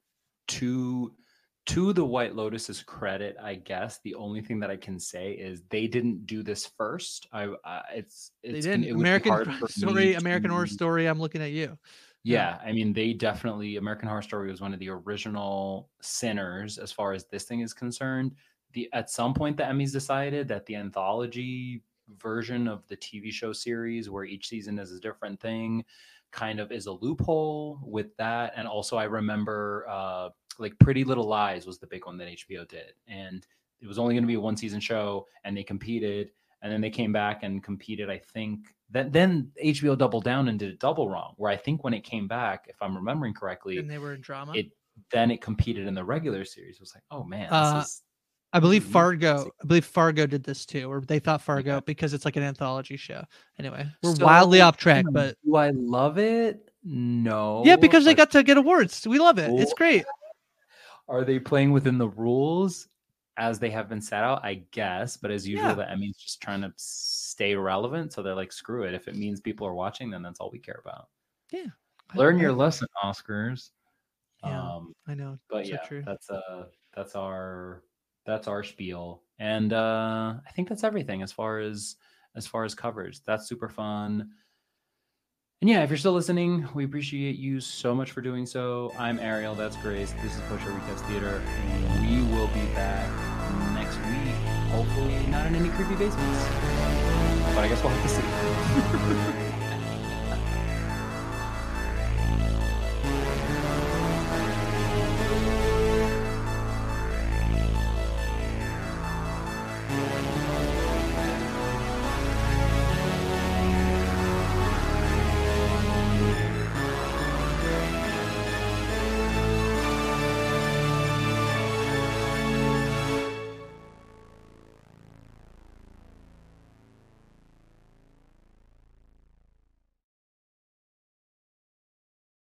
To the White Lotus's credit, I guess the only thing that I can say is they didn't do this first. They didn't. American Horror Story. I'm looking at you. Yeah, I mean, they definitely, American Horror Story was one of the original sinners as far as this thing is concerned. At some point, the Emmys decided that the anthology version of the TV show series, where each season is a different thing, kind of is a loophole with that. And also, I remember like Pretty Little Lies was the big one that HBO did, and it was only going to be a 1-season show, and they competed, and then they came back and competed. I think that then HBO doubled down and did it double wrong, where I think when it came back, if I'm remembering correctly, and they were in drama, it competed in the regular series. It was like, oh man, this is. I believe Fargo did this too, or they thought Fargo because it's like an anthology show. Anyway, we're wildly off track, but do I love it? No. Yeah, because they got to get awards. We love it. It's great. Are they playing within the rules as they have been set out? I guess, but as usual, the Emmys just trying to stay relevant. So they're like, screw it. If it means people are watching, then that's all we care about. Yeah. Learn your lesson, Oscars. Yeah, I know. But so true. that's our spiel, and I think that's everything as far as coverage. That's super fun. And yeah, if you're still listening, we appreciate you so much for doing so. I'm Ariel, that's Grace. This is Post Show Recaps Theater, and we will be back next week. Hopefully not in any creepy basements, but I guess we'll have to see.